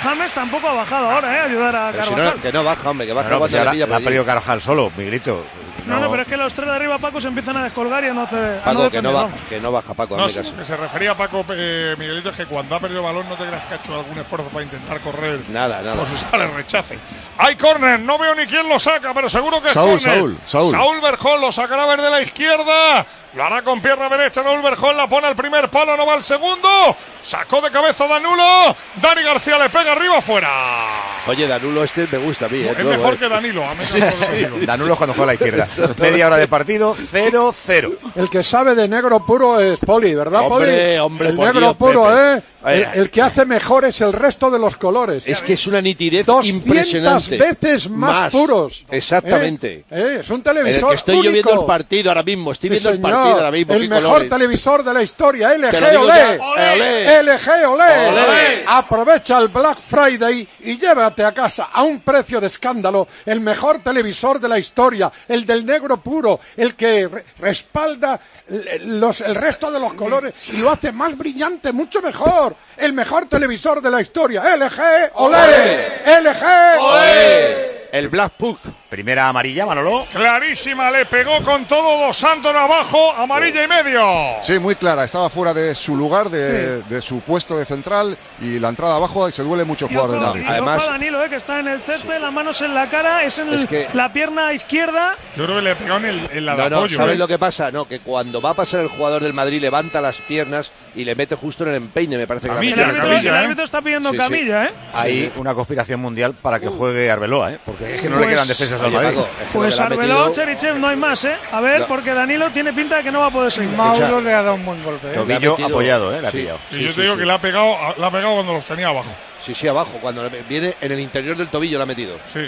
James tampoco ha bajado ahora, ayudar a Pero Carvajal. Si no, que no baja, hombre, que baja Pues cuando le pilla la ha perdido Carvajal solo, Miguelito. No, pero es que los tres de arriba, Paco, se empiezan a descolgar y a no hacer. Paco, que no baja, Paco, No, hazme caso. que se refería a Paco Miguelito es que cuando ha perdido balón no te creas que ha hecho algún esfuerzo para intentar correr. Nada. Por si sale rechace. Hay córner, no veo ni quién lo saca, pero seguro que es Saúl, córner. Saúl Berjón lo sacará desde la izquierda. Lo hará con pierna derecha. Saúl Berjón la pone al primer palo, no va al segundo. Sacó de cabeza Danulo. Dani García le pega arriba afuera. Oye, Danulo me gusta a mí. Es mejor que Danilo. Danulo cuando juega a la izquierda. Media hora de partido, 0-0. El que sabe de negro puro es Poli, ¿verdad, Poli? Hombre, el por negro Dios, puro, Pepe. El que hace mejor es el resto de los colores. Es que es una nitidez 200 impresionante. veces más puros. Exactamente. Es un televisor que estoy único. viendo el partido ahora mismo. Estoy viendo el partido ahora mismo. El mejor colores. televisor de la historia. Te lo LG digo Olé. ya. LG Olé. Aprovecha el Black Friday y llévate a casa a un precio de escándalo el mejor televisor de la historia. El del negro puro. El que respalda el resto de los colores y lo hace más brillante, mucho mejor. El mejor televisor de la historia. LG Olé. LG Olé. El Black Puck. Primera amarilla, Manolo. Clarísima, le pegó con todo Dos Santos abajo, amarilla y medio. Sí, muy clara, estaba fuera de su lugar, de su puesto de central, y la entrada abajo, y se duele mucho jugar del Madrid. Además, Danilo, que está en el césped, las manos en la cara, es en la pierna izquierda. Yo creo que le pegó en la de apoyo. ¿Sabes lo que pasa? No, que cuando va a pasar el jugador del Madrid levanta las piernas y le mete justo en el empeine, me parece que el árbitro está pidiendo camilla, Hay una conspiración mundial para que juegue Arbeloa, porque es que no le quedan defensas al Madrid. Pues Arbeloa, Cherichev, no hay más, A ver, porque Danilo tiene pinta de que no va a poder seguir. Mauro le ha dado un buen golpe, Tobillo apoyado, le ha pillado. Y yo te digo que le ha pegado cuando los tenía abajo. Sí, abajo, cuando viene en el interior del tobillo le ha metido. Sí.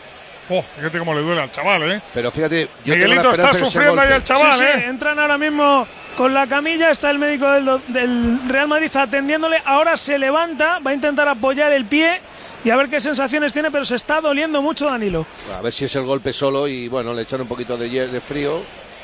Fíjate cómo le duele al chaval, Pero fíjate, Miguelito está sufriendo ahí el chaval, Entran ahora mismo con la camilla, está el médico del Real Madrid atendiéndole, ahora se levanta, va a intentar apoyar el pie y a ver qué sensaciones tiene, pero se está doliendo mucho Danilo. A ver si es el golpe solo y bueno, le echan un poquito de frío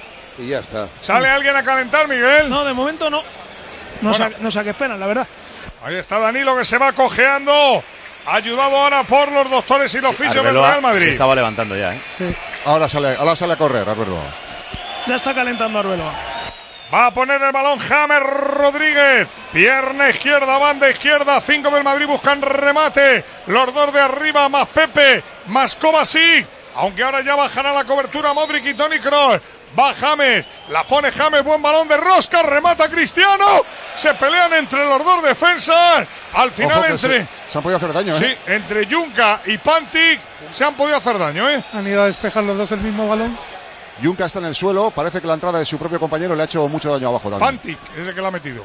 y ya está. ¿Sale alguien a calentar, Miguel? No, de momento no. No sé a qué esperan, la verdad. Ahí está Danilo que se va cojeando. Ayudado ahora por los doctores y los fisios del Real Madrid. Se estaba levantando ya, Sí. Ahora sale a correr, Arbeloa. Ya está calentando Arbeloa. Va a poner el balón James Rodríguez. Pierna izquierda, banda izquierda. 5 del Madrid buscan remate. Los dos de arriba, más Pepe, más Kovacic. Aunque ahora ya bajará la cobertura Modric y Toni Kroos. Va James, la pone James, buen balón de rosca, remata Cristiano. Se pelean entre los dos defensas. Al final se han podido hacer daño, Sí, entre Junca y Pantic se han podido hacer daño, Han ido a despejar los dos el mismo balón. Junca está en el suelo, parece que la entrada de su propio compañero le ha hecho mucho daño abajo también. Pantic es el que la ha metido.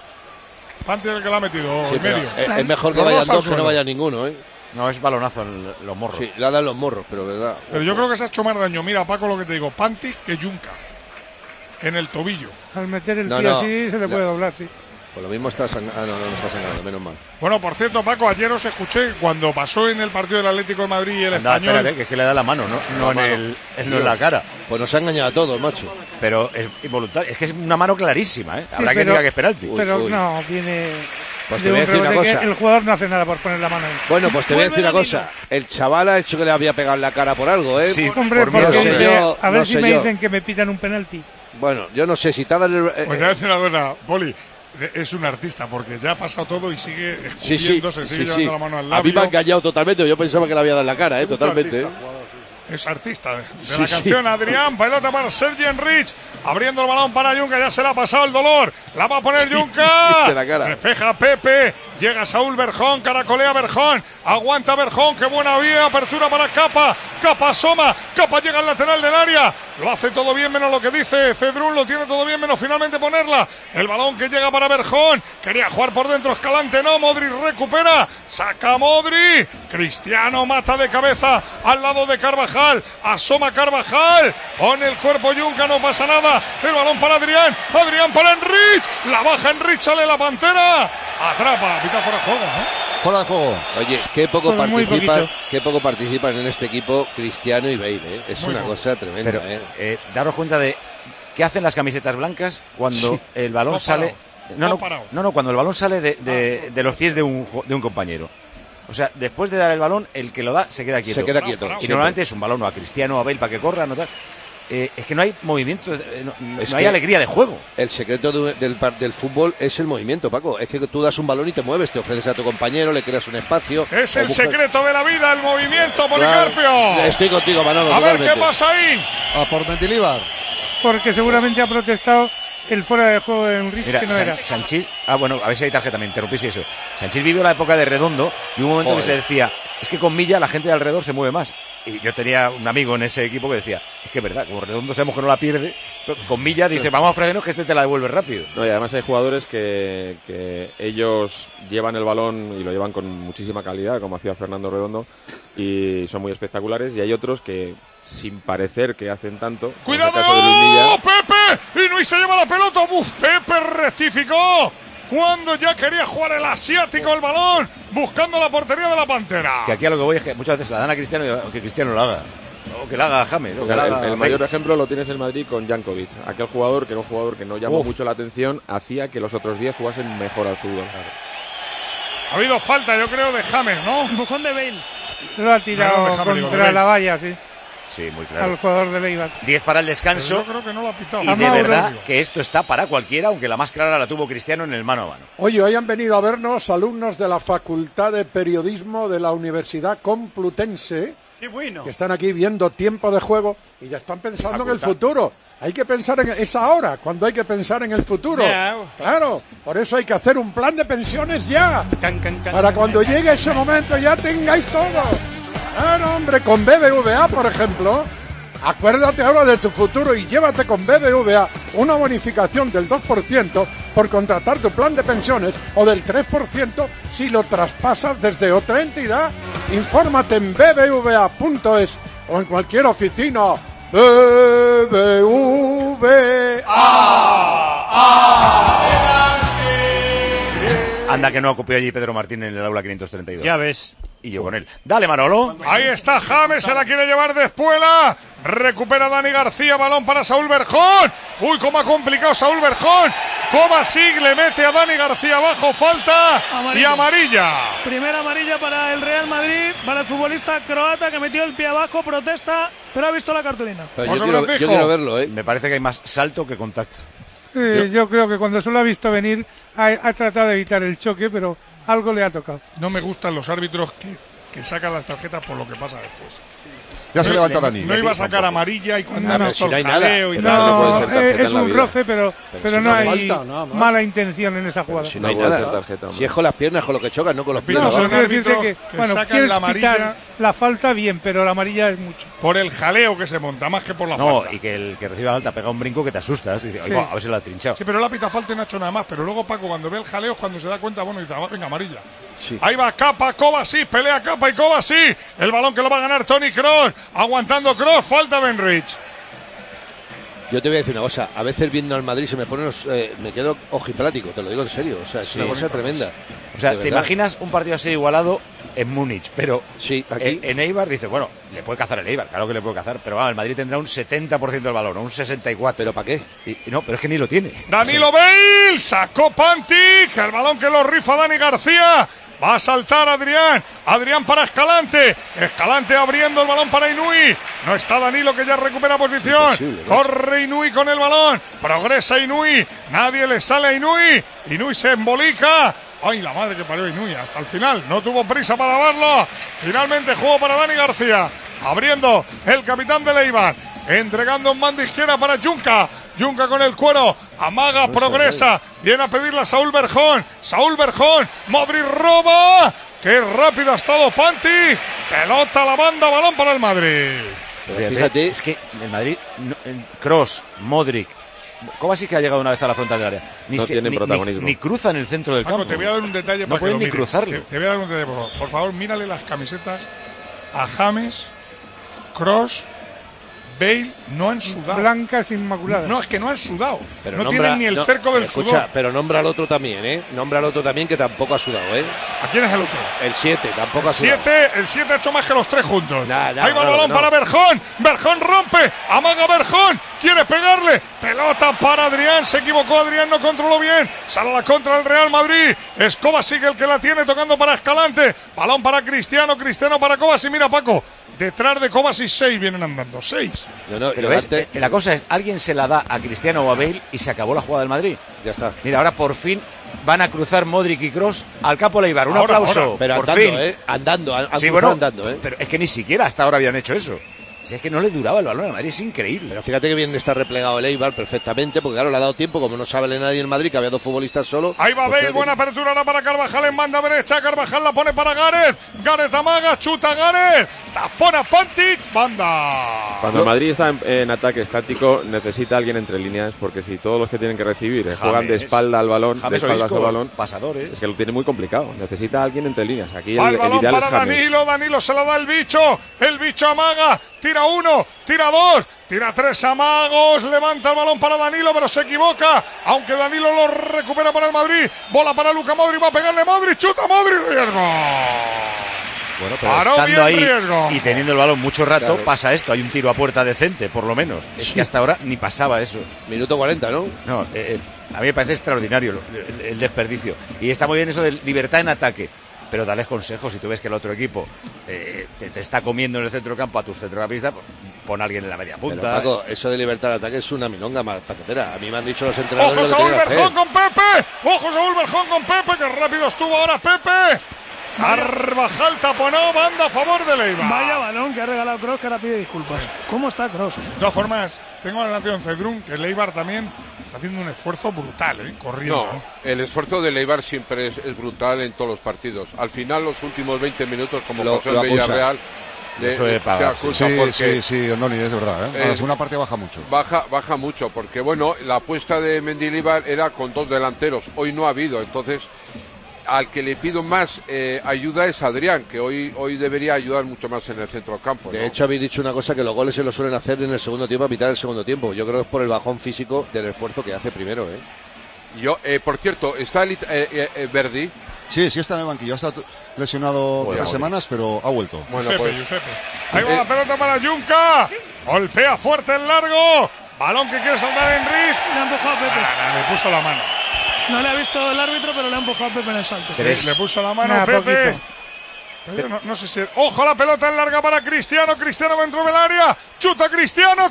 Pantic es el que la ha metido sí, en medio. Es mejor que vayan dos que no vaya ninguno, No, es balonazo en los morros. Sí, le dan los morros, pero verdad. Pero yo creo que se ha hecho más daño. Mira, Paco, lo que te digo, Pantic que Junca. En el tobillo. Al meter el pie así se le puede doblar, sí. Pues lo mismo está sangrando. No está sangrando, menos mal. Bueno, por cierto, Paco, ayer os escuché cuando pasó en el partido del Atlético de Madrid y el Español. Espérate, que es que le da la mano, no en la cara. Pues nos ha engañado a todos, macho. Pero es involuntario, es que es una mano clarísima, Habrá que diga que es penalti. Pero no, viene pues te voy a decir una cosa. El jugador no hace nada por poner la mano ahí. Bueno, pues te voy a decir una cosa. El chaval ha hecho que le había pegado en la cara por algo, Sí, hombre, porque a ver si me dicen que me pitan un penalti. Bueno, yo no sé si te ha dado Pues te voy a decir una cosa, Poli. Es un artista porque ya ha pasado todo y sigue escupiéndose, sigue llevando la mano al labio. A mí me ha engañado totalmente, yo pensaba que le había dado en la cara, totalmente. Es artista de la canción. Adrián, pelota para Sergi Enrich, abriendo el balón para Junca, ya se le ha pasado el dolor, la va a poner Junca, despeja Pepe, llega Saúl Berjón, caracolea Berjón, aguanta Berjón, qué buena vía, apertura para Capa asoma, Capa llega al lateral del área, lo hace todo bien menos lo que dice Cedrún, lo tiene todo bien menos finalmente ponerla, el balón que llega para Berjón, quería jugar por dentro Escalante, no, Modric recupera, saca Modric, Cristiano mata de cabeza al lado de Carvajal, asoma Carvajal, pone el cuerpo Junca, no pasa nada, el balón para Adrián para Enrich, la baja Enrich, sale la Pantera, atrapa, pita fuera de juego, Fuera de juego. Oye, qué poco participan en este equipo Cristiano y Bale, Es muy una cosa tremenda. Pero, daros cuenta de qué hacen las camisetas blancas cuando el balón sale. Cuando el balón sale de los pies de un compañero. O sea, después de dar el balón, el que lo da se queda quieto. Se queda quieto. Y normalmente es un balón o a Cristiano o a Bale para que corra, no tal. Es que no hay movimiento, no hay alegría de juego. El secreto del fútbol es el movimiento, Paco. Es que tú das un balón y te mueves, te ofreces a tu compañero, le creas un espacio. Es el secreto de la vida, el movimiento, Policarpio. Claro, estoy contigo, Manolo. A ver qué pasa ahí. A por Mendilibar. Porque seguramente ha protestado el fuera de juego de Enrique, que no era. Sanchís, bueno, a ver si hay tarjeta, me interrumpís eso. Sanchís vivió la época de Redondo y hubo un momento que se decía, es que con Milla la gente de alrededor se mueve más. Y yo tenía un amigo en ese equipo que decía, es que es verdad, como Redondo sabemos que no la pierde, con Milla dice, vamos a ofrecernos que este te la devuelve rápido. No, y además hay jugadores que ellos llevan el balón y lo llevan con muchísima calidad, como hacía Fernando Redondo, y son muy espectaculares, y hay otros que, sin parecer que hacen tanto... ¡Cuidado! ¡Pepe! ¡Inui se lleva la pelota! ¡Uf! ¡Pepe rectificó! Cuando ya quería jugar el asiático el balón, buscando la portería de la Pantera. Que aquí a lo que voy es que muchas veces la dan a Cristiano y que Cristiano lo haga. O que la haga James. O que la haga el mayor ejemplo lo tienes en Madrid con Jankovic. Aquel jugador que no llamó mucho la atención, hacía que los otros 10 jugasen mejor al fútbol. Ha habido falta, yo creo, de James, ¿no? Empujón de Bale. Lo ha tirado contra la valla, sí. Sí, muy claro. Al jugador de Eibar. 10 para el descanso. Yo creo que no lo ha pitado. Y de verdad que esto está para cualquiera, aunque la más clara la tuvo Cristiano en el mano a mano. Oye, hoy han venido a vernos alumnos de la Facultad de Periodismo de la Universidad Complutense. ¡Qué bueno! Que están aquí viendo tiempo de juego y ya están pensando en el futuro. Hay que pensar es ahora, cuando hay que pensar en el futuro. Claro, por eso hay que hacer un plan de pensiones ya. Para cuando llegue ese momento ya tengáis todo. Claro, hombre, con BBVA, por ejemplo, acuérdate ahora de tu futuro y llévate con BBVA una bonificación del 2% por contratar tu plan de pensiones o del 3% si lo traspasas desde otra entidad. Infórmate en bbva.es o en cualquier oficina. Anda que no ocupó allí Pedro Martín en el aula 532. Ya ves. Y yo con él. Dale, Manolo. Ahí está James, se la quiere llevar de Espuela. Recupera Dani García, balón para Saúl Berjón. Uy, cómo ha complicado Saúl Berjón. Kovacic le mete a Dani García abajo, falta y amarilla. Primera amarilla para el Real Madrid, para el futbolista croata que metió el pie abajo, protesta, pero ha visto la cartulina. Yo quiero verlo, ¿eh? Me parece que hay más salto que contacto. Yo creo que cuando se lo ha visto venir ha tratado de evitar el choque, pero algo le ha tocado. No me gustan los árbitros que sacan las tarjetas por lo que pasa después. Ya se levanta Dani. No iba a sacar amarilla y cuando no, si no hay jaleo nada. Es un roce, pero no hay falta, nada más. mala intención en esa jugada. Si no hay nada. Si es con las piernas, con lo que chocas, no con los pies. No, son quiero decirte árbitros que bueno, sacan la amarilla la falta bien, pero la amarilla es mucho. por el jaleo que se monta, más que por la No, falta. y que el que recibe la falta pega un brinco que te asustas. Y dice, Sí. a ver si la ha trinchado. Sí, pero él ha pitado falta y no ha hecho nada más. Pero luego Paco, cuando ve el jaleo, es cuando se da cuenta, bueno, dice, venga, amarilla. Sí. Ahí va Capa, Kovacic, pelea Capa y Kovacic. El balón que lo va a ganar Toni Kroos. Aguantando Kroos, falta Benrich. Yo te voy a decir una cosa, a veces viendo al Madrid se me pone me quedo ojiplático, te lo digo en serio, o sea, es una cosa tremenda. O sea, De ¿te verdad. imaginas un partido así igualado en Múnich? Pero Sí, aquí. en Eibar dice, bueno, le puede cazar el Eibar, claro que le puede cazar, pero el Madrid tendrá un 70% del balón, o un 64%. ¿Pero para qué? No, pero es que ni lo tiene. Danilo Bale, sacó Pantic, el balón que lo rifa Dani García. Va a saltar Adrián para Escalante. Escalante abriendo el balón para Inui. No está Danilo, que ya recupera posición. Corre Inui con el balón. Progresa Inui. Nadie le sale a Inui. Inui se embolica. Ay, la madre que parió Inui. Hasta el final. No tuvo prisa para verlo. Finalmente jugó para Dani García. Abriendo el capitán de Eibar. Entregando un mando izquierda para Junca. Junca con el cuero. Amaga, progresa. Viene a pedirle a Saúl Berjón. Saúl Berjón. Modric roba. Qué rápido ha estado Panti. Pelota a la banda. Balón para el Madrid. Pero Fíjate. es que el Madrid, Kroos, Modric, Kovacic que ha llegado una vez a la frontal del área. No tienen protagonismo. Ni cruzan el centro del Paco, campo. te voy a dar un detalle No para que pueden lo ni mires. cruzarlo. Te voy a dar un detalle, por favor. Mírale las camisetas a James, Kroos, Bale no han sudado. Blancas inmaculadas. No, es que no han sudado. Pero no tienen ni el cerco del sudor. Pero nombra al otro también, ¿eh? Nombra al otro también que tampoco ha sudado, ¿eh? ¿A quién es el otro? El 7, tampoco ha sudado. El 7 ha hecho más que los 3 juntos. Ahí va el balón no. para Berjón. Berjón rompe. Amaga Berjón. Quiere pegarle. Pelota para Adrián. Se equivocó Adrián, no controló bien. Sale a la contra del Real Madrid. Es Kovacic el que la tiene, tocando para Escalante. Balón para Cristiano. Cristiano para Kovacic. Mira, Paco. Detrás de Kovacic 6 vienen andando. 6. Pero ves, la cosa es, alguien se la da a Cristiano o a Bale y se acabó la jugada del Madrid. Ya está. Mira, ahora por fin van a cruzar Modric y Kroos al campo Leibar. Un aplauso. Pero por andando, fin. Andando. Sí, bueno, andando, pero es que ni siquiera hasta ahora habían hecho eso. Si es que no le duraba el balón al Madrid, es increíble. Pero fíjate que bien está replegado el Eibar perfectamente, porque claro, le ha dado tiempo, como no sabe nadie en Madrid, que había 2 futbolistas solo. Ahí va Bale, buena apertura ahora para Carvajal en banda derecha. Carvajal la pone para Gareth. Gareth amaga, chuta Gareth. Tapona Pantic, banda. Cuando el Madrid está en ataque estático, necesita alguien entre líneas, porque si todos los que tienen que recibir juegan de espalda al balón, pasadores, es que lo tiene muy complicado. Necesita alguien entre líneas. Aquí el balón ideal para es James. Danilo se la da el bicho amaga, tira 1, tira 2, tira 3 amagos, levanta el balón para Danilo, pero se equivoca, aunque Danilo lo recupera para el Madrid, bola para Luka Modric, va a pegarle Modric, chuta Modric, riesgo. Bueno, pero estando ahí y teniendo el balón mucho rato, pasa esto, hay un tiro a puerta decente, por lo menos. Es que hasta ahora ni pasaba eso. Minuto 40, ¿no? No, a mí me parece extraordinario el desperdicio. Y está muy bien eso de libertad en ataque. Pero dales consejos, si tú ves que el otro equipo te está comiendo en el centro campo a tus centrocampistas, pon a alguien en la media punta. Pero, Paco, eso de libertad de ataque es una milonga patatera. A mí me han dicho los entrenadores. ¡Ojo Saúl Berjón con Pepe! ¡Ojo Saúl Berjón con Pepe! ¡Que rápido estuvo ahora Pepe! Carvajal taponó, banda a favor de Leiva. Vaya balón que ha regalado Kroos, que ahora pide disculpas. ¿Cómo está Kroos? De todas formas, tengo la relación Cedrún, que Leibar también está haciendo un esfuerzo brutal, corriendo. No, el esfuerzo de Leibar siempre es brutal en todos los partidos. Al final, los últimos 20 minutos, como pasó en Villarreal, eso de pagar. Sí, Andoni, es verdad. La segunda parte baja mucho. Baja mucho, porque bueno, la apuesta de Mendilibar era con 2 delanteros. Hoy no ha habido, entonces al que le pido más ayuda es Adrián, que hoy debería ayudar mucho más en el centro del campo, ¿no? De hecho, habéis dicho una cosa, que los goles se los suelen hacer en el segundo tiempo, a mitad del segundo tiempo. Yo creo que es por el bajón físico del esfuerzo que hace primero, Por cierto, ¿está Verdi? Sí, está en el banquillo. Ha estado lesionado 3 semanas, pero ha vuelto. Bueno, Giuseppe. Ahí va la pelota para Junca. Golpea fuerte el largo. Balón que quiere saltar Enric. Le ha empujado a Pepe. Le puso la mano. No le ha visto el árbitro, pero le ha empujado a Pepe en el salto. Le puso la mano a Pepe. No sé si... ¡Ojo, la pelota en larga para Cristiano! Cristiano dentro del área. ¡Chuta Cristiano!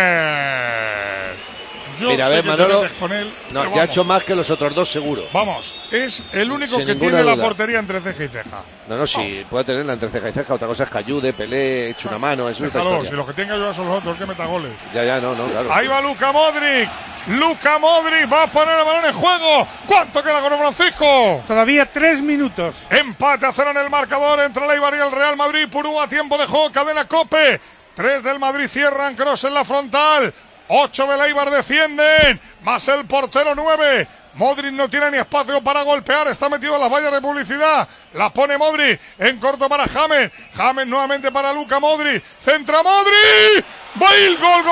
¡Córner! Mira, a ver, Manolo, ya ha hecho más que los otros 2 seguro. Vamos, es el único que tiene la portería entre ceja y ceja. No, sí, puede tenerla entre ceja y ceja. Otra cosa es que ayude, pelee, eche una mano. Eso es déjalo, si los que tienen que ayudar son los otros, que meta goles. No, claro. Ahí va Luka Modric. Luka Modric va a poner el balón en juego. ¿Cuánto queda con Francisco? Todavía 3 minutos. Empate a 0 en el marcador entre el Eibar y el Real Madrid. Purú a tiempo de juego, cadena COPE. 3 del Madrid cierran, Kroos en la frontal. 8 del Eibar defienden, más el portero 9. Modric no tiene ni espacio para golpear, está metido en las vallas de publicidad. La pone Modric, en corto para James. James nuevamente para Luka Modric. Centra Modric. Bale, gol.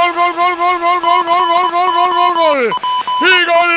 Y gol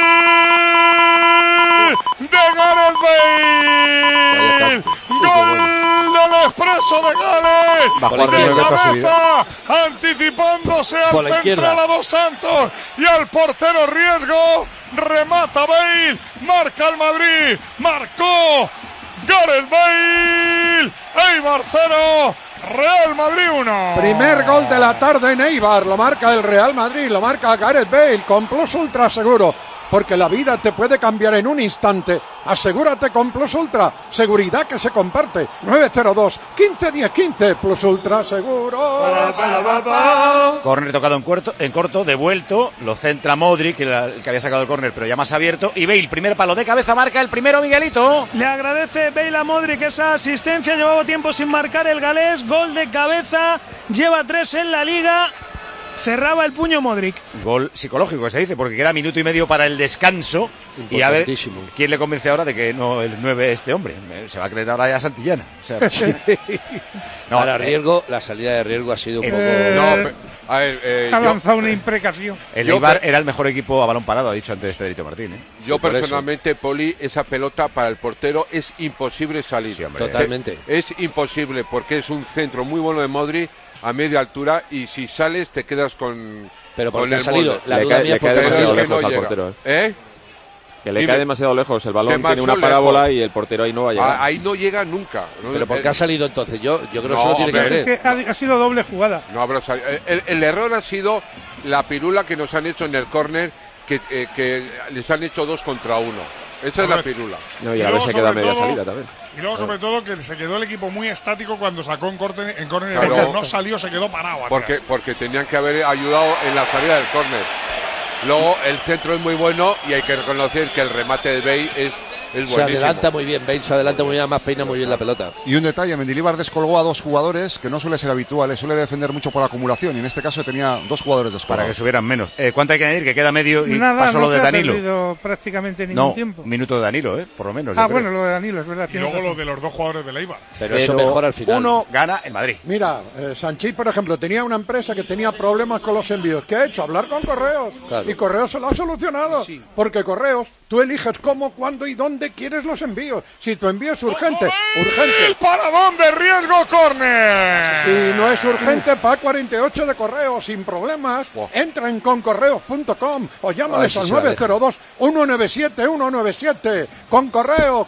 de Gareth Bale. Gol del Expreso de Gales. De cabeza, anticipándose al central a Dos Santos y al portero riesgo. Remata Bale, marca el Madrid, marcó Gareth Bale. Eibar 0, Real Madrid 1. Primer gol de la tarde en Eibar, lo marca el Real Madrid, lo marca Gareth Bale con Plus Ultra seguro, porque la vida te puede cambiar en un instante. Asegúrate con Plus Ultra, seguridad que se comparte. 902 15 10 15, Plus Ultra seguro. Córner tocado en corto, devuelto, lo centra Modric, el que había sacado el córner, pero ya más abierto, y Bale, primer palo de cabeza, marca el primero Miguelito. Le agradece Bale a Modric esa asistencia, llevaba tiempo sin marcar el galés, gol de cabeza, lleva 3 en la Liga. Cerraba el puño Modric. Gol psicológico, se dice, porque queda minuto y medio para el descanso. Y a ver quién le convence ahora de que no el 9 este hombre. Se va a creer ahora ya Santillana. O sea, no, la salida de riesgo ha sido un poco... A ver, ha lanzado una imprecación. El Eibar era el mejor equipo a balón parado, ha dicho antes Pedrito Martín. Yo personalmente, Poli, esa pelota para el portero es imposible salir. Sí, totalmente. Es imposible porque es un centro muy bueno de Modric a media altura y si sales te quedas con. Pero porque con ha salido. molde. La duda mía cae demasiado que lejos no al llega. portero. Que le Dime. cae demasiado lejos. El balón Se tiene una marchó parábola lejos. y el portero ahí no va a llegar. Ahí no llega nunca. Pero ¿por qué ha salido entonces? Yo creo que No, solo tiene que hombre. haber. Es que ha sido doble jugada. No habrá salido. El error ha sido la pirula que nos han hecho en el córner, que les han hecho 2 contra 1. Esa es la pirula. No, y a ver se queda media salida también. Y luego, sobre todo, que se quedó el equipo muy estático cuando sacó en córner. Claro. No salió, se quedó parado. Porque tenían que haber ayudado en la salida del córner. Luego, el centro es muy bueno y hay que reconocer que el remate de Bale es buenísimo. Se adelanta muy bien, Bale se adelanta muy bien, además peina muy bien la pelota. Y un detalle, Mendilibar descolgó a 2 jugadores, que no suele ser habitual, suele defender mucho por acumulación, y en este caso tenía 2 jugadores descolgados. Para que subieran menos. ¿Cuánto hay que añadir? Que queda medio y Nada, pasó no lo de se ha Danilo. perdido prácticamente ningún tiempo. Minuto de Danilo, por lo menos. Bueno, lo de Danilo, es verdad. Y luego lo de los 2 jugadores de Eibar. Pero eso mejora al final. Uno gana el Madrid. Mira, Sanchís, por ejemplo, tenía una empresa que tenía problemas con los envíos. ¿Qué ha hecho? Hablar con Correos. Claro. Y Correos se lo ha solucionado. Sí. Porque Correos, tú eliges cómo, cuándo y dónde quieres los envíos. Si tu envío es urgente, urgente. ¿Para dónde? Riesgo, córner. Si no es urgente, pa 48 de Correos, sin problemas. Entra en concorreos.com o llámales al 902-197-197. Con correo.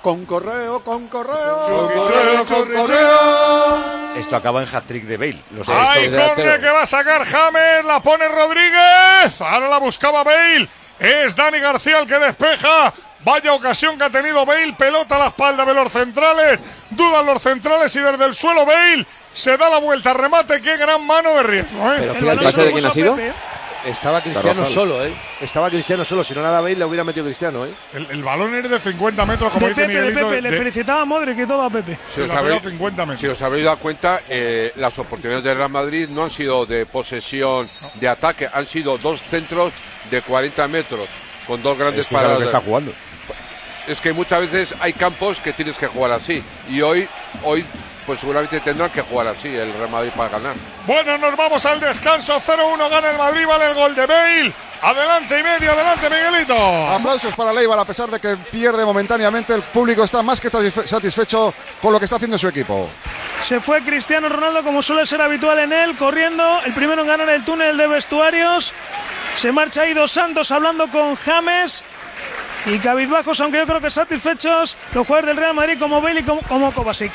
Esto acaba en hat-trick de Bale. ¡Ay, córner que va a sacar James! La pone Rodríguez. Ahora la buscaba Bale. Es Dani García el que despeja. Vaya ocasión que ha tenido Bale. Pelota a la espalda de los centrales. Dudan los centrales y desde el suelo Bale se da la vuelta. Remate. Qué gran mano de riesgo. Pero ¿El pase de quién ha sido? Estaba Cristiano solo, Estaba Cristiano solo. Si no nada Bale, le hubiera metido Cristiano, El balón es de 50 metros, como dice Miguelito. Le felicitaba a Modric y todo a Pepe. Si os habéis dado cuenta, las oportunidades del Real Madrid no han sido de posesión, de ataque. Han sido 2 centros de 40 metros, con 2 grandes paradas. Que está jugando. Es que muchas veces hay campos que tienes que jugar así. Y hoy pues seguramente tendrán que jugar así el Real Madrid para ganar. Bueno, nos vamos al descanso. 0-1 gana el Madrid, vale el gol de Bale. Adelante y medio, adelante Miguelito. Aplausos para Eibar, a pesar de que pierde momentáneamente. El público está más que satisfecho con lo que está haciendo su equipo. Se fue Cristiano Ronaldo, como suele ser habitual en él, corriendo, el primero en ganar el túnel de vestuarios. Se marcha ahí Dos Santos hablando con James. Y cabizbajos, aunque yo creo que satisfechos, los jugadores del Real Madrid como Bale y como Kovacic.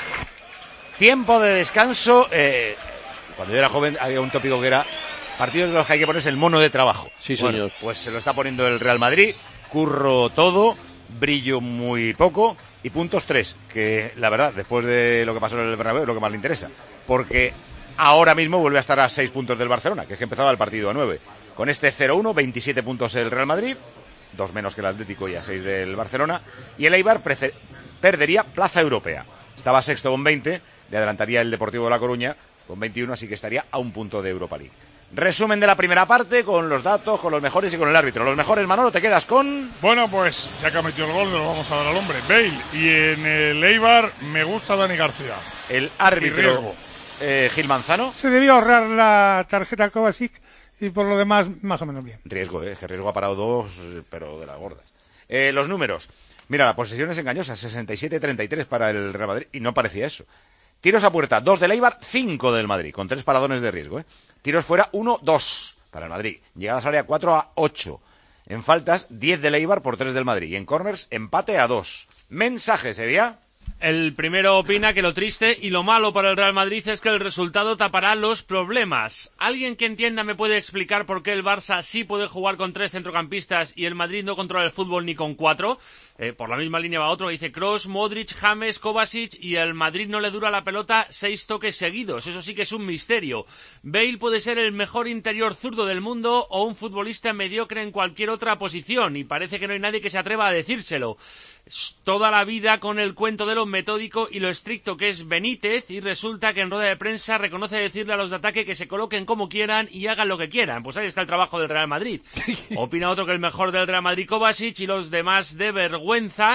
Tiempo de descanso. Cuando yo era joven había un tópico que era partidos de los que hay que ponerse el mono de trabajo. Sí, señor. Bueno, pues se lo está poniendo el Real Madrid. Curro todo, brillo muy poco y puntos 3. Que la verdad, después de lo que pasó en el Bernabéu, es lo que más le interesa. Porque ahora mismo vuelve a estar a 6 puntos del Barcelona, que es que empezaba el partido a 9. Con este 0-1, 27 puntos el Real Madrid, 2 menos que el Atlético y a 6 del Barcelona. Y el Eibar perdería plaza europea. Estaba sexto con 20, le adelantaría el Deportivo de La Coruña con 21, así que estaría a un punto de Europa League. Resumen de la primera parte con los datos, con los mejores y con el árbitro. Los mejores, Manolo, te quedas con... Bueno, pues ya que ha metido el gol, lo vamos a dar al hombre. Bale. Y en el Eibar me gusta Dani García. El árbitro Gil Manzano. Se debió ahorrar la tarjeta Kovacic y por lo demás más o menos bien. Riesgo, que riesgo ha parado 2, pero de las gordas. Los números. Mira, la posesión es engañosa, 67-33 para el Real Madrid y no parecía eso. Tiros a puerta, 2 del Eibar, 5 del Madrid, con 3 paradones de riesgo. Tiros fuera, 1-2 para el Madrid. Llegadas al área, 4-8. En faltas, 10 del Eibar por 3 del Madrid. Y en corners, empate a 2. Mensaje, ¿sería? El primero opina que lo triste y lo malo para el Real Madrid es que el resultado tapará los problemas. ¿Alguien que entienda me puede explicar por qué el Barça sí puede jugar con 3 centrocampistas y el Madrid no controla el fútbol ni con 4? Por la misma línea va otro, dice Kroos, Modric, James, Kovacic y el Madrid no le dura la pelota 6 toques seguidos. Eso sí que es un misterio. Bale puede ser el mejor interior zurdo del mundo o un futbolista mediocre en cualquier otra posición y parece que no hay nadie que se atreva a decírselo. Toda la vida con el cuento de lo metódico y lo estricto que es Benítez y resulta que en rueda de prensa reconoce decirle a los de ataque que se coloquen como quieran y hagan lo que quieran. Pues ahí está el trabajo del Real Madrid. Opina otro que el mejor del Real Madrid Kovacic y los demás de vergüenza.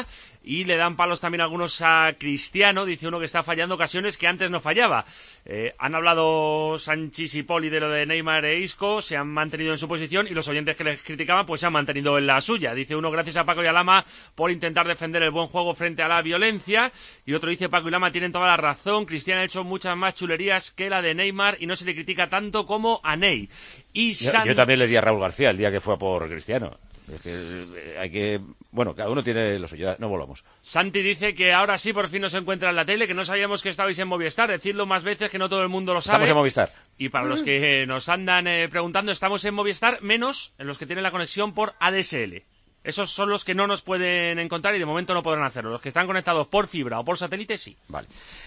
y le dan palos también algunos a Cristiano. Dice uno que está fallando ocasiones que antes no fallaba. Han hablado Sanchís y Poli de lo de Neymar e Isco, se han mantenido en su posición y los oyentes que les criticaban pues se han mantenido en la suya. Dice uno, gracias a Paco y a Lama por intentar defender el buen juego frente a la violencia, y otro dice, Paco y Lama tienen toda la razón, Cristiano ha hecho muchas más chulerías que la de Neymar y no se le critica tanto como a Ney. Y yo también le di a Raúl García el día que fue a por Cristiano. Es que hay que... Bueno, cada uno tiene lo suyo, no volvamos. Santi dice que ahora sí por fin nos encuentra en la tele, que no sabíamos que estabais en Movistar. Decidlo más veces, que no todo el mundo lo sabe. Estamos en Movistar. Y para los que nos andan preguntando, estamos en Movistar, menos en los que tienen la conexión por ADSL. Esos son los que no nos pueden encontrar y de momento no podrán hacerlo. Los que están conectados por fibra o por satélite, sí. Vale.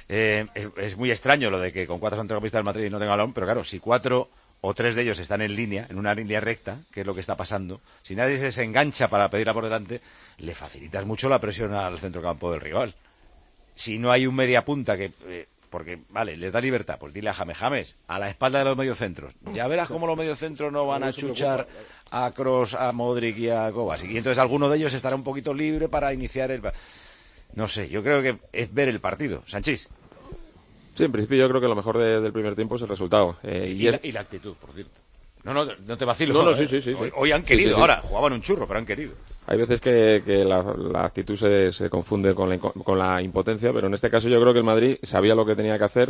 Es muy extraño lo de que con 4 centrocampistas del Madrid no tenga balón, pero claro, si 4 o 3 de ellos están en línea, en una línea recta, que es lo que está pasando, si nadie se desengancha para pedirla por delante, le facilitas mucho la presión al centrocampo del rival. Si no hay un media punta que... porque, vale, les da libertad, pues dile a James, a la espalda de los mediocentros. Ya verás cómo los mediocentros no van a chuchar a Kroos, a Modric y a Kovacic. Y entonces alguno de ellos estará un poquito libre para iniciar el... No sé, yo creo que es ver el partido. Sanchís. Sí, en principio yo creo que lo mejor del primer tiempo es el resultado. Y la actitud, por cierto. No te vacilo. No, sí. Hoy han querido, sí. Ahora jugaban un churro, pero han querido. Hay veces que la actitud se confunde con la impotencia, pero en este caso yo creo que el Madrid sabía lo que tenía que hacer.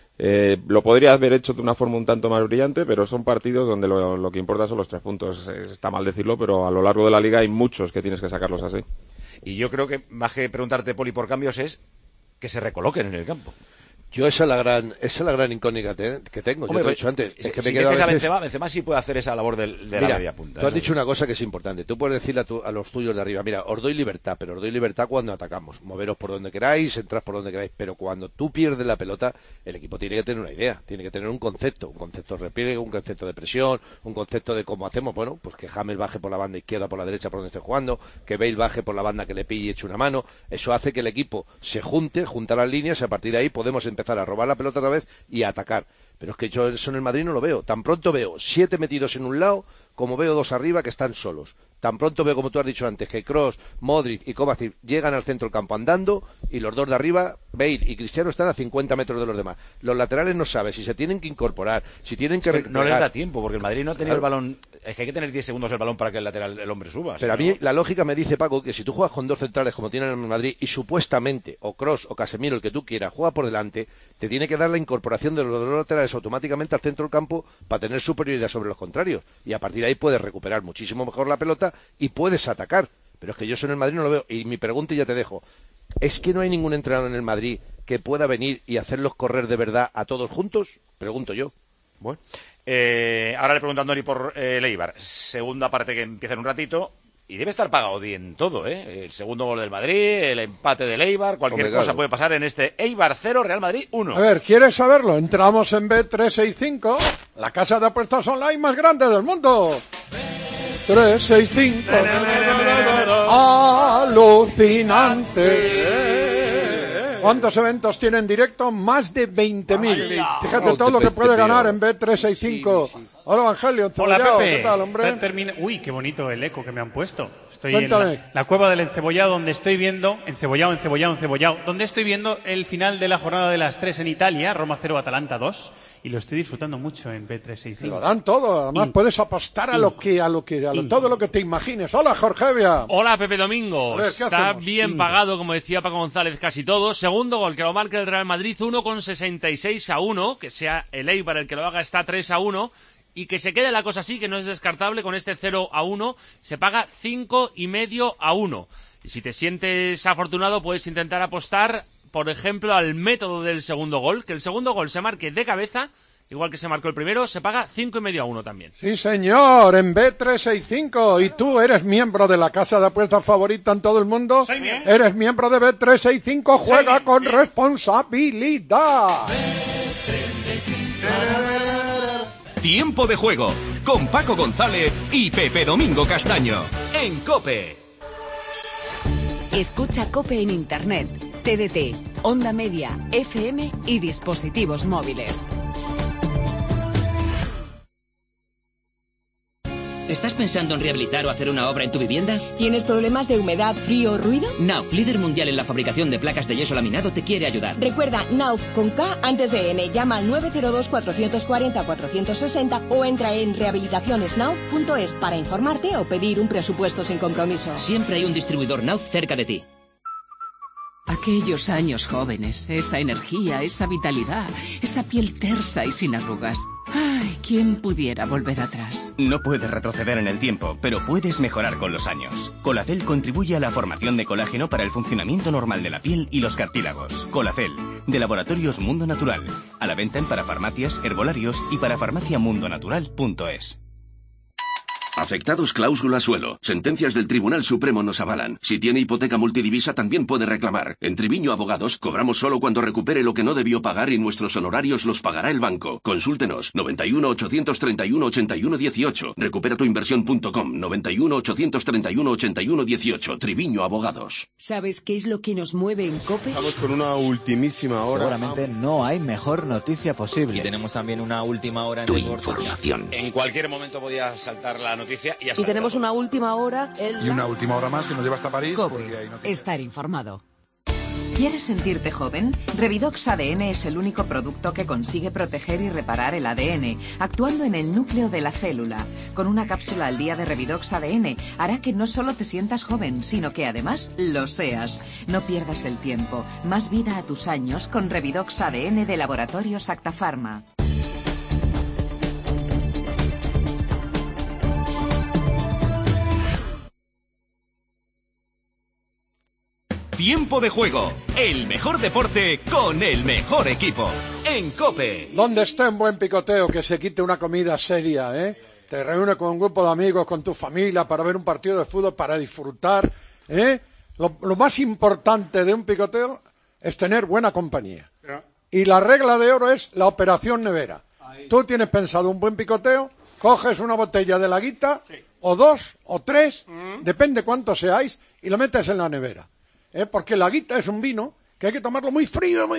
Lo podría haber hecho de una forma un tanto más brillante, pero son partidos donde lo que importa son los 3 puntos. Está mal decirlo, pero a lo largo de la liga hay muchos que tienes que sacarlos así. Y yo creo que más que preguntarte, Poli, por cambios es que se recoloquen en el campo. Yo esa es la gran incógnita que tengo. Hombre, yo te he dicho antes. Es que si me quedo a veces... Benzema sí puede hacer esa labor de la media punta. Tú has dicho una cosa que es importante. Tú puedes decirle a los tuyos de arriba, mira, os doy libertad, pero os doy libertad cuando atacamos. Moveros por donde queráis, entrad por donde queráis. Pero cuando tú pierdes la pelota, el equipo tiene que tener una idea, tiene que tener un concepto de repliegue, un concepto de presión, un concepto de cómo hacemos. Bueno, pues que James baje por la banda izquierda, por la derecha, por donde esté jugando, que Bale baje por la banda que le pille y eche una mano. Eso hace que el equipo se junta las líneas y a partir de ahí podemos empezar a robar la pelota otra vez y a atacar. Pero es que yo eso en el Madrid no lo veo. Tan pronto veo 7 metidos en un lado como veo 2 arriba que están solos. Tan pronto veo, como tú has dicho antes, que Kroos, Modric y Kovacic llegan al centro del campo andando y los 2 de arriba, Bale y Cristiano, están a 50 metros de los demás. Los laterales no saben si se tienen que incorporar, si tienen que recuperar. No les da tiempo, porque el Madrid no ha tenido el balón. Es que hay que tener 10 segundos el balón para que el lateral, el hombre suba. Pero a mí la lógica me dice, Paco, que si tú juegas con 2 centrales como tienen en el Madrid y supuestamente, o Kroos o Casemiro, el que tú quieras, juega por delante, te tiene que dar la incorporación de los 2 laterales automáticamente al centro del campo para tener superioridad sobre los contrarios. Y a partir de ahí puedes recuperar muchísimo mejor la pelota y puedes atacar. Pero es que yo eso en el Madrid no lo veo. Y mi pregunta, y ya te dejo, ¿es que no hay ningún entrenador en el Madrid que pueda venir y hacerlos correr de verdad a todos juntos? Pregunto yo. Bueno, ahora le pregunto a Andoni por el Eibar. Segunda parte que empieza en un ratito. Y debe estar pagado bien todo, ¿eh? El segundo gol del Madrid, el empate del Eibar, cualquier cosa puede pasar en este Eibar 0, Real Madrid 1. A ver, ¿quieres saberlo? Entramos en Bet365, la casa de apuestas online más grande del mundo. 365. Alucinante. ¿Cuántos eventos tiene en directo? Más de 20.000. Fíjate todo lo que puede ganar en Bet365. Hola, Evangelio, encebollado. Hola, Pepe. ¿Qué tal, hombre? Uy, qué bonito el eco que me han puesto. Estoy en la cueva del encebollado, donde estoy viendo, encebollado, donde estoy viendo el final de la jornada de las 3 en Italia, Roma 0, Atalanta 2. Y lo estoy disfrutando mucho en Bet365. Lo dan todo, además puedes apostar a todo lo que te imagines. Hola, Jorgevia. Hola, Pepe Domingo. Ver, está bien pagado, como decía Paco González, casi todo. Segundo gol que lo marca el Real Madrid, 1,66-1. Que sea el Eibar el que lo haga, está 3-1. Y que se quede la cosa así, que no es descartable, con este 0-1, se paga 5,5-1. Y si te sientes afortunado, puedes intentar apostar, por ejemplo, al método del segundo gol, que el segundo gol se marque de cabeza, igual que se marcó el primero, se paga 5,5-1 también. Sí, señor, en Bet365. ¿Y tú eres miembro de la casa de apuestas favorita en todo el mundo? Soy miembro. ¿Eres miembro de Bet365? Juega con responsabilidad. Tiempo de juego con Paco González y Pepe Domingo Castaño en COPE. Escucha COPE en Internet, TDT, Onda Media, FM y dispositivos móviles. ¿Estás pensando en rehabilitar o hacer una obra en tu vivienda? ¿Tienes problemas de humedad, frío o ruido? Nauf, líder mundial en la fabricación de placas de yeso laminado, te quiere ayudar. Recuerda, Nauf con K antes de N. Llama al 902-440-460 o entra en rehabilitacionesnauf.es para informarte o pedir un presupuesto sin compromiso. Siempre hay un distribuidor Nauf cerca de ti. Aquellos años jóvenes, esa energía, esa vitalidad, esa piel tersa y sin arrugas. Ay, ¿quién pudiera volver atrás? No puedes retroceder en el tiempo, pero puedes mejorar con los años. Colacel contribuye a la formación de colágeno para el funcionamiento normal de la piel y los cartílagos. Colacel, de Laboratorios Mundo Natural. A la venta en parafarmacias, herbolarios y parafarmaciamundonatural.es. Afectados cláusula suelo. Sentencias del Tribunal Supremo nos avalan. Si tiene hipoteca multidivisa también puede reclamar. En Triviño Abogados cobramos solo cuando recupere lo que no debió pagar y nuestros honorarios los pagará el banco. Consúltenos. 91 831 81 18. Recuperatuinversión.com. 91 831 81 18. Triviño Abogados. ¿Sabes qué es lo que nos mueve en COPE? Estamos con una ultimísima hora. Seguramente no hay mejor noticia posible. Y tenemos también una última hora en tu información. En cualquier momento podía saltar la noticia y tenemos una última hora. Y una última hora más que nos lleva hasta París. COPE. Estar informado. ¿Quieres sentirte joven? Revidox ADN es el único producto que consigue proteger y reparar el ADN, actuando en el núcleo de la célula. Con una cápsula al día de Revidox ADN hará que no solo te sientas joven, sino que además lo seas. No pierdas el tiempo. Más vida a tus años con Revidox ADN de Laboratorios Acta Pharma. Tiempo de juego, el mejor deporte con el mejor equipo. En COPE. Donde esté un buen picoteo, que se quite una comida seria, ¿eh? Te reúnes con un grupo de amigos, con tu familia, para ver un partido de fútbol, para disfrutar, ¿eh? Lo más importante de un picoteo es tener buena compañía. Y la regla de oro es la operación nevera. Tú tienes pensado un buen picoteo, coges una botella de laguita, o dos, o tres, depende cuántos seáis, y lo metes en la nevera. Porque la guita es un vino que hay que tomarlo muy frío.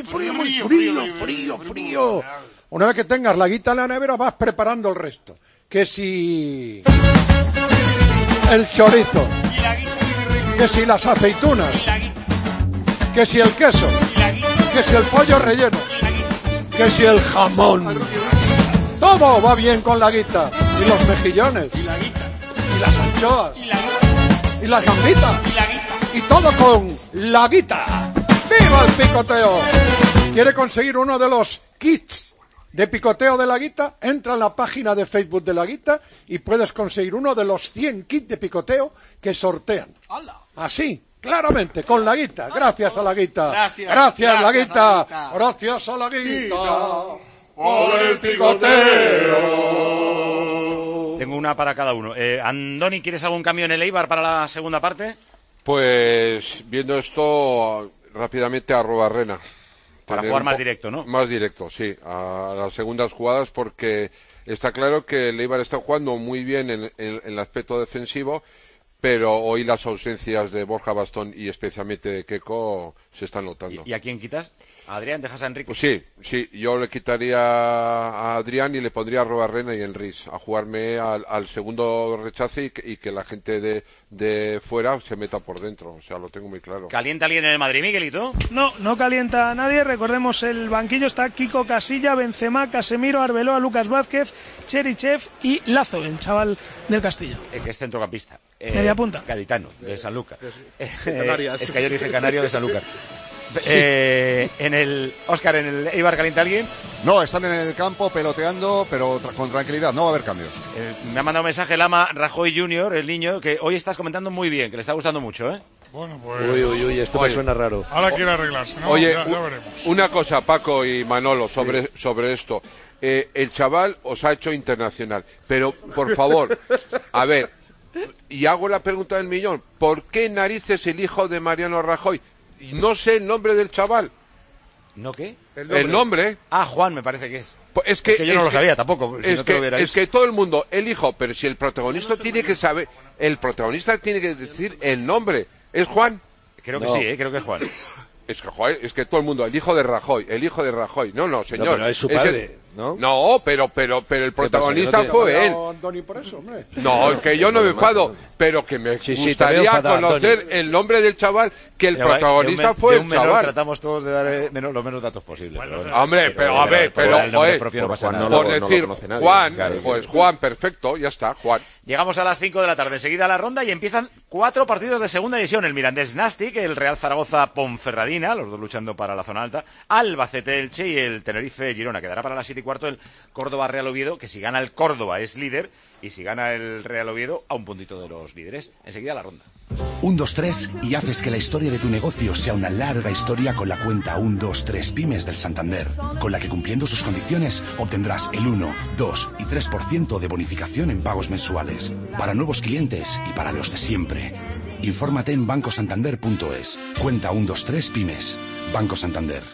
Una vez que tengas la guita en la nevera vas preparando el resto. Que si el chorizo, que si las aceitunas, que si el queso, que si el pollo relleno, que si el jamón. Todo va bien con la guita. Y los mejillones, y las anchoas, y las gambitas. Y todo con La Guita. ¡Viva el picoteo! ¿Quiere conseguir uno de los kits de picoteo de La Guita? Entra en la página de Facebook de La Guita y puedes conseguir uno de los 100 kits de picoteo que sortean. Así, claramente, con La Guita. Gracias a La Guita. Gracias La Guita. Gracias a La Guita. Por el picoteo. Tengo una para cada uno. Andoni, ¿quieres algún cambio en el Eibar para la segunda parte? Pues viendo esto rápidamente a Arrobarrena. Para jugar más directo, ¿no? Más directo, sí, a las segundas jugadas, porque está claro que el Eibar está jugando muy bien en el aspecto defensivo, pero hoy las ausencias de Borja Bastón y especialmente de Keco se están notando. ¿Y a quién quitas? ¿A Adrián? ¿Dejas a Enrique? Pues sí, yo le quitaría a Adrián y le pondría a Arrobarrena y Enris a jugarme al segundo rechace y que la gente de fuera se meta por dentro, o sea, lo tengo muy claro. ¿Calienta alguien en el Madrid, Miguelito? No calienta a nadie. Recordemos, el banquillo está Kiko Casilla, Benzema, Casemiro, Arbeloa, Lucas Vázquez, Cherichev y Lazo, el chaval del Castillo. Que es centrocampista. Media punta. Gaditano, de Sanlúcar. Canarias. Es que ayer dije canario de Sanlúcar. Óscar, ¿en el Eibar calienta alguien? No, están en el campo peloteando, pero con tranquilidad, no va a haber cambios. Me ha mandado un mensaje Lama Rajoy Junior, el niño, que hoy estás comentando muy bien, que le está gustando mucho, ¿eh? Bueno, pues... Uy, esto me suena raro. Ahora quiere arreglarse, ¿no? Oye, ya veremos. Una cosa, Paco y Manolo, sobre esto. El chaval os ha hecho internacional, pero, por favor, a ver, y hago la pregunta del millón, ¿por qué narices el hijo de Mariano Rajoy? No sé el nombre del chaval. ¿No qué? El nombre. Ah, Juan me parece que es. Pues es que yo no lo sabía tampoco. Si es que todo el mundo, el hijo, pero si el protagonista tiene que saber, el protagonista tiene que decir el nombre. ¿Es Juan? Creo que sí, creo que es Juan. Es que todo el mundo, el hijo de Rajoy. No, señor. No, pero es su padre. No, pero el protagonista fue él. Andoni, por eso, hombre. No, que yo no me enfado, pero que me gustaría conocer el nombre del chaval, que el protagonista fue el chaval. Tratamos todos de dar los menos datos posibles. Bueno, hombre, pero a ver, por decir Juan, pues Juan, perfecto, ya está, Juan. Llegamos a las 5 de la tarde, enseguida a la ronda, y empiezan 4 partidos de segunda división. El Mirandés Nastic, el Real Zaragoza Ponferradina, los dos luchando para la zona alta, Albacete Elche y el Tenerife Girona. Quedará para las 7:15 el Córdoba Real Oviedo, que si gana el Córdoba es líder, y si gana el Real Oviedo a un puntito de los líderes. Enseguida a la ronda. 1, 2, 3 y haces que la historia de tu negocio sea una larga historia con la cuenta 1, 2, 3 Pymes del Santander, con la que, cumpliendo sus condiciones, obtendrás el 1, 2 y 3% de bonificación en pagos mensuales para nuevos clientes y para los de siempre. Infórmate en bancosantander.es. Cuenta 1, 2, 3 Pymes. Banco Santander.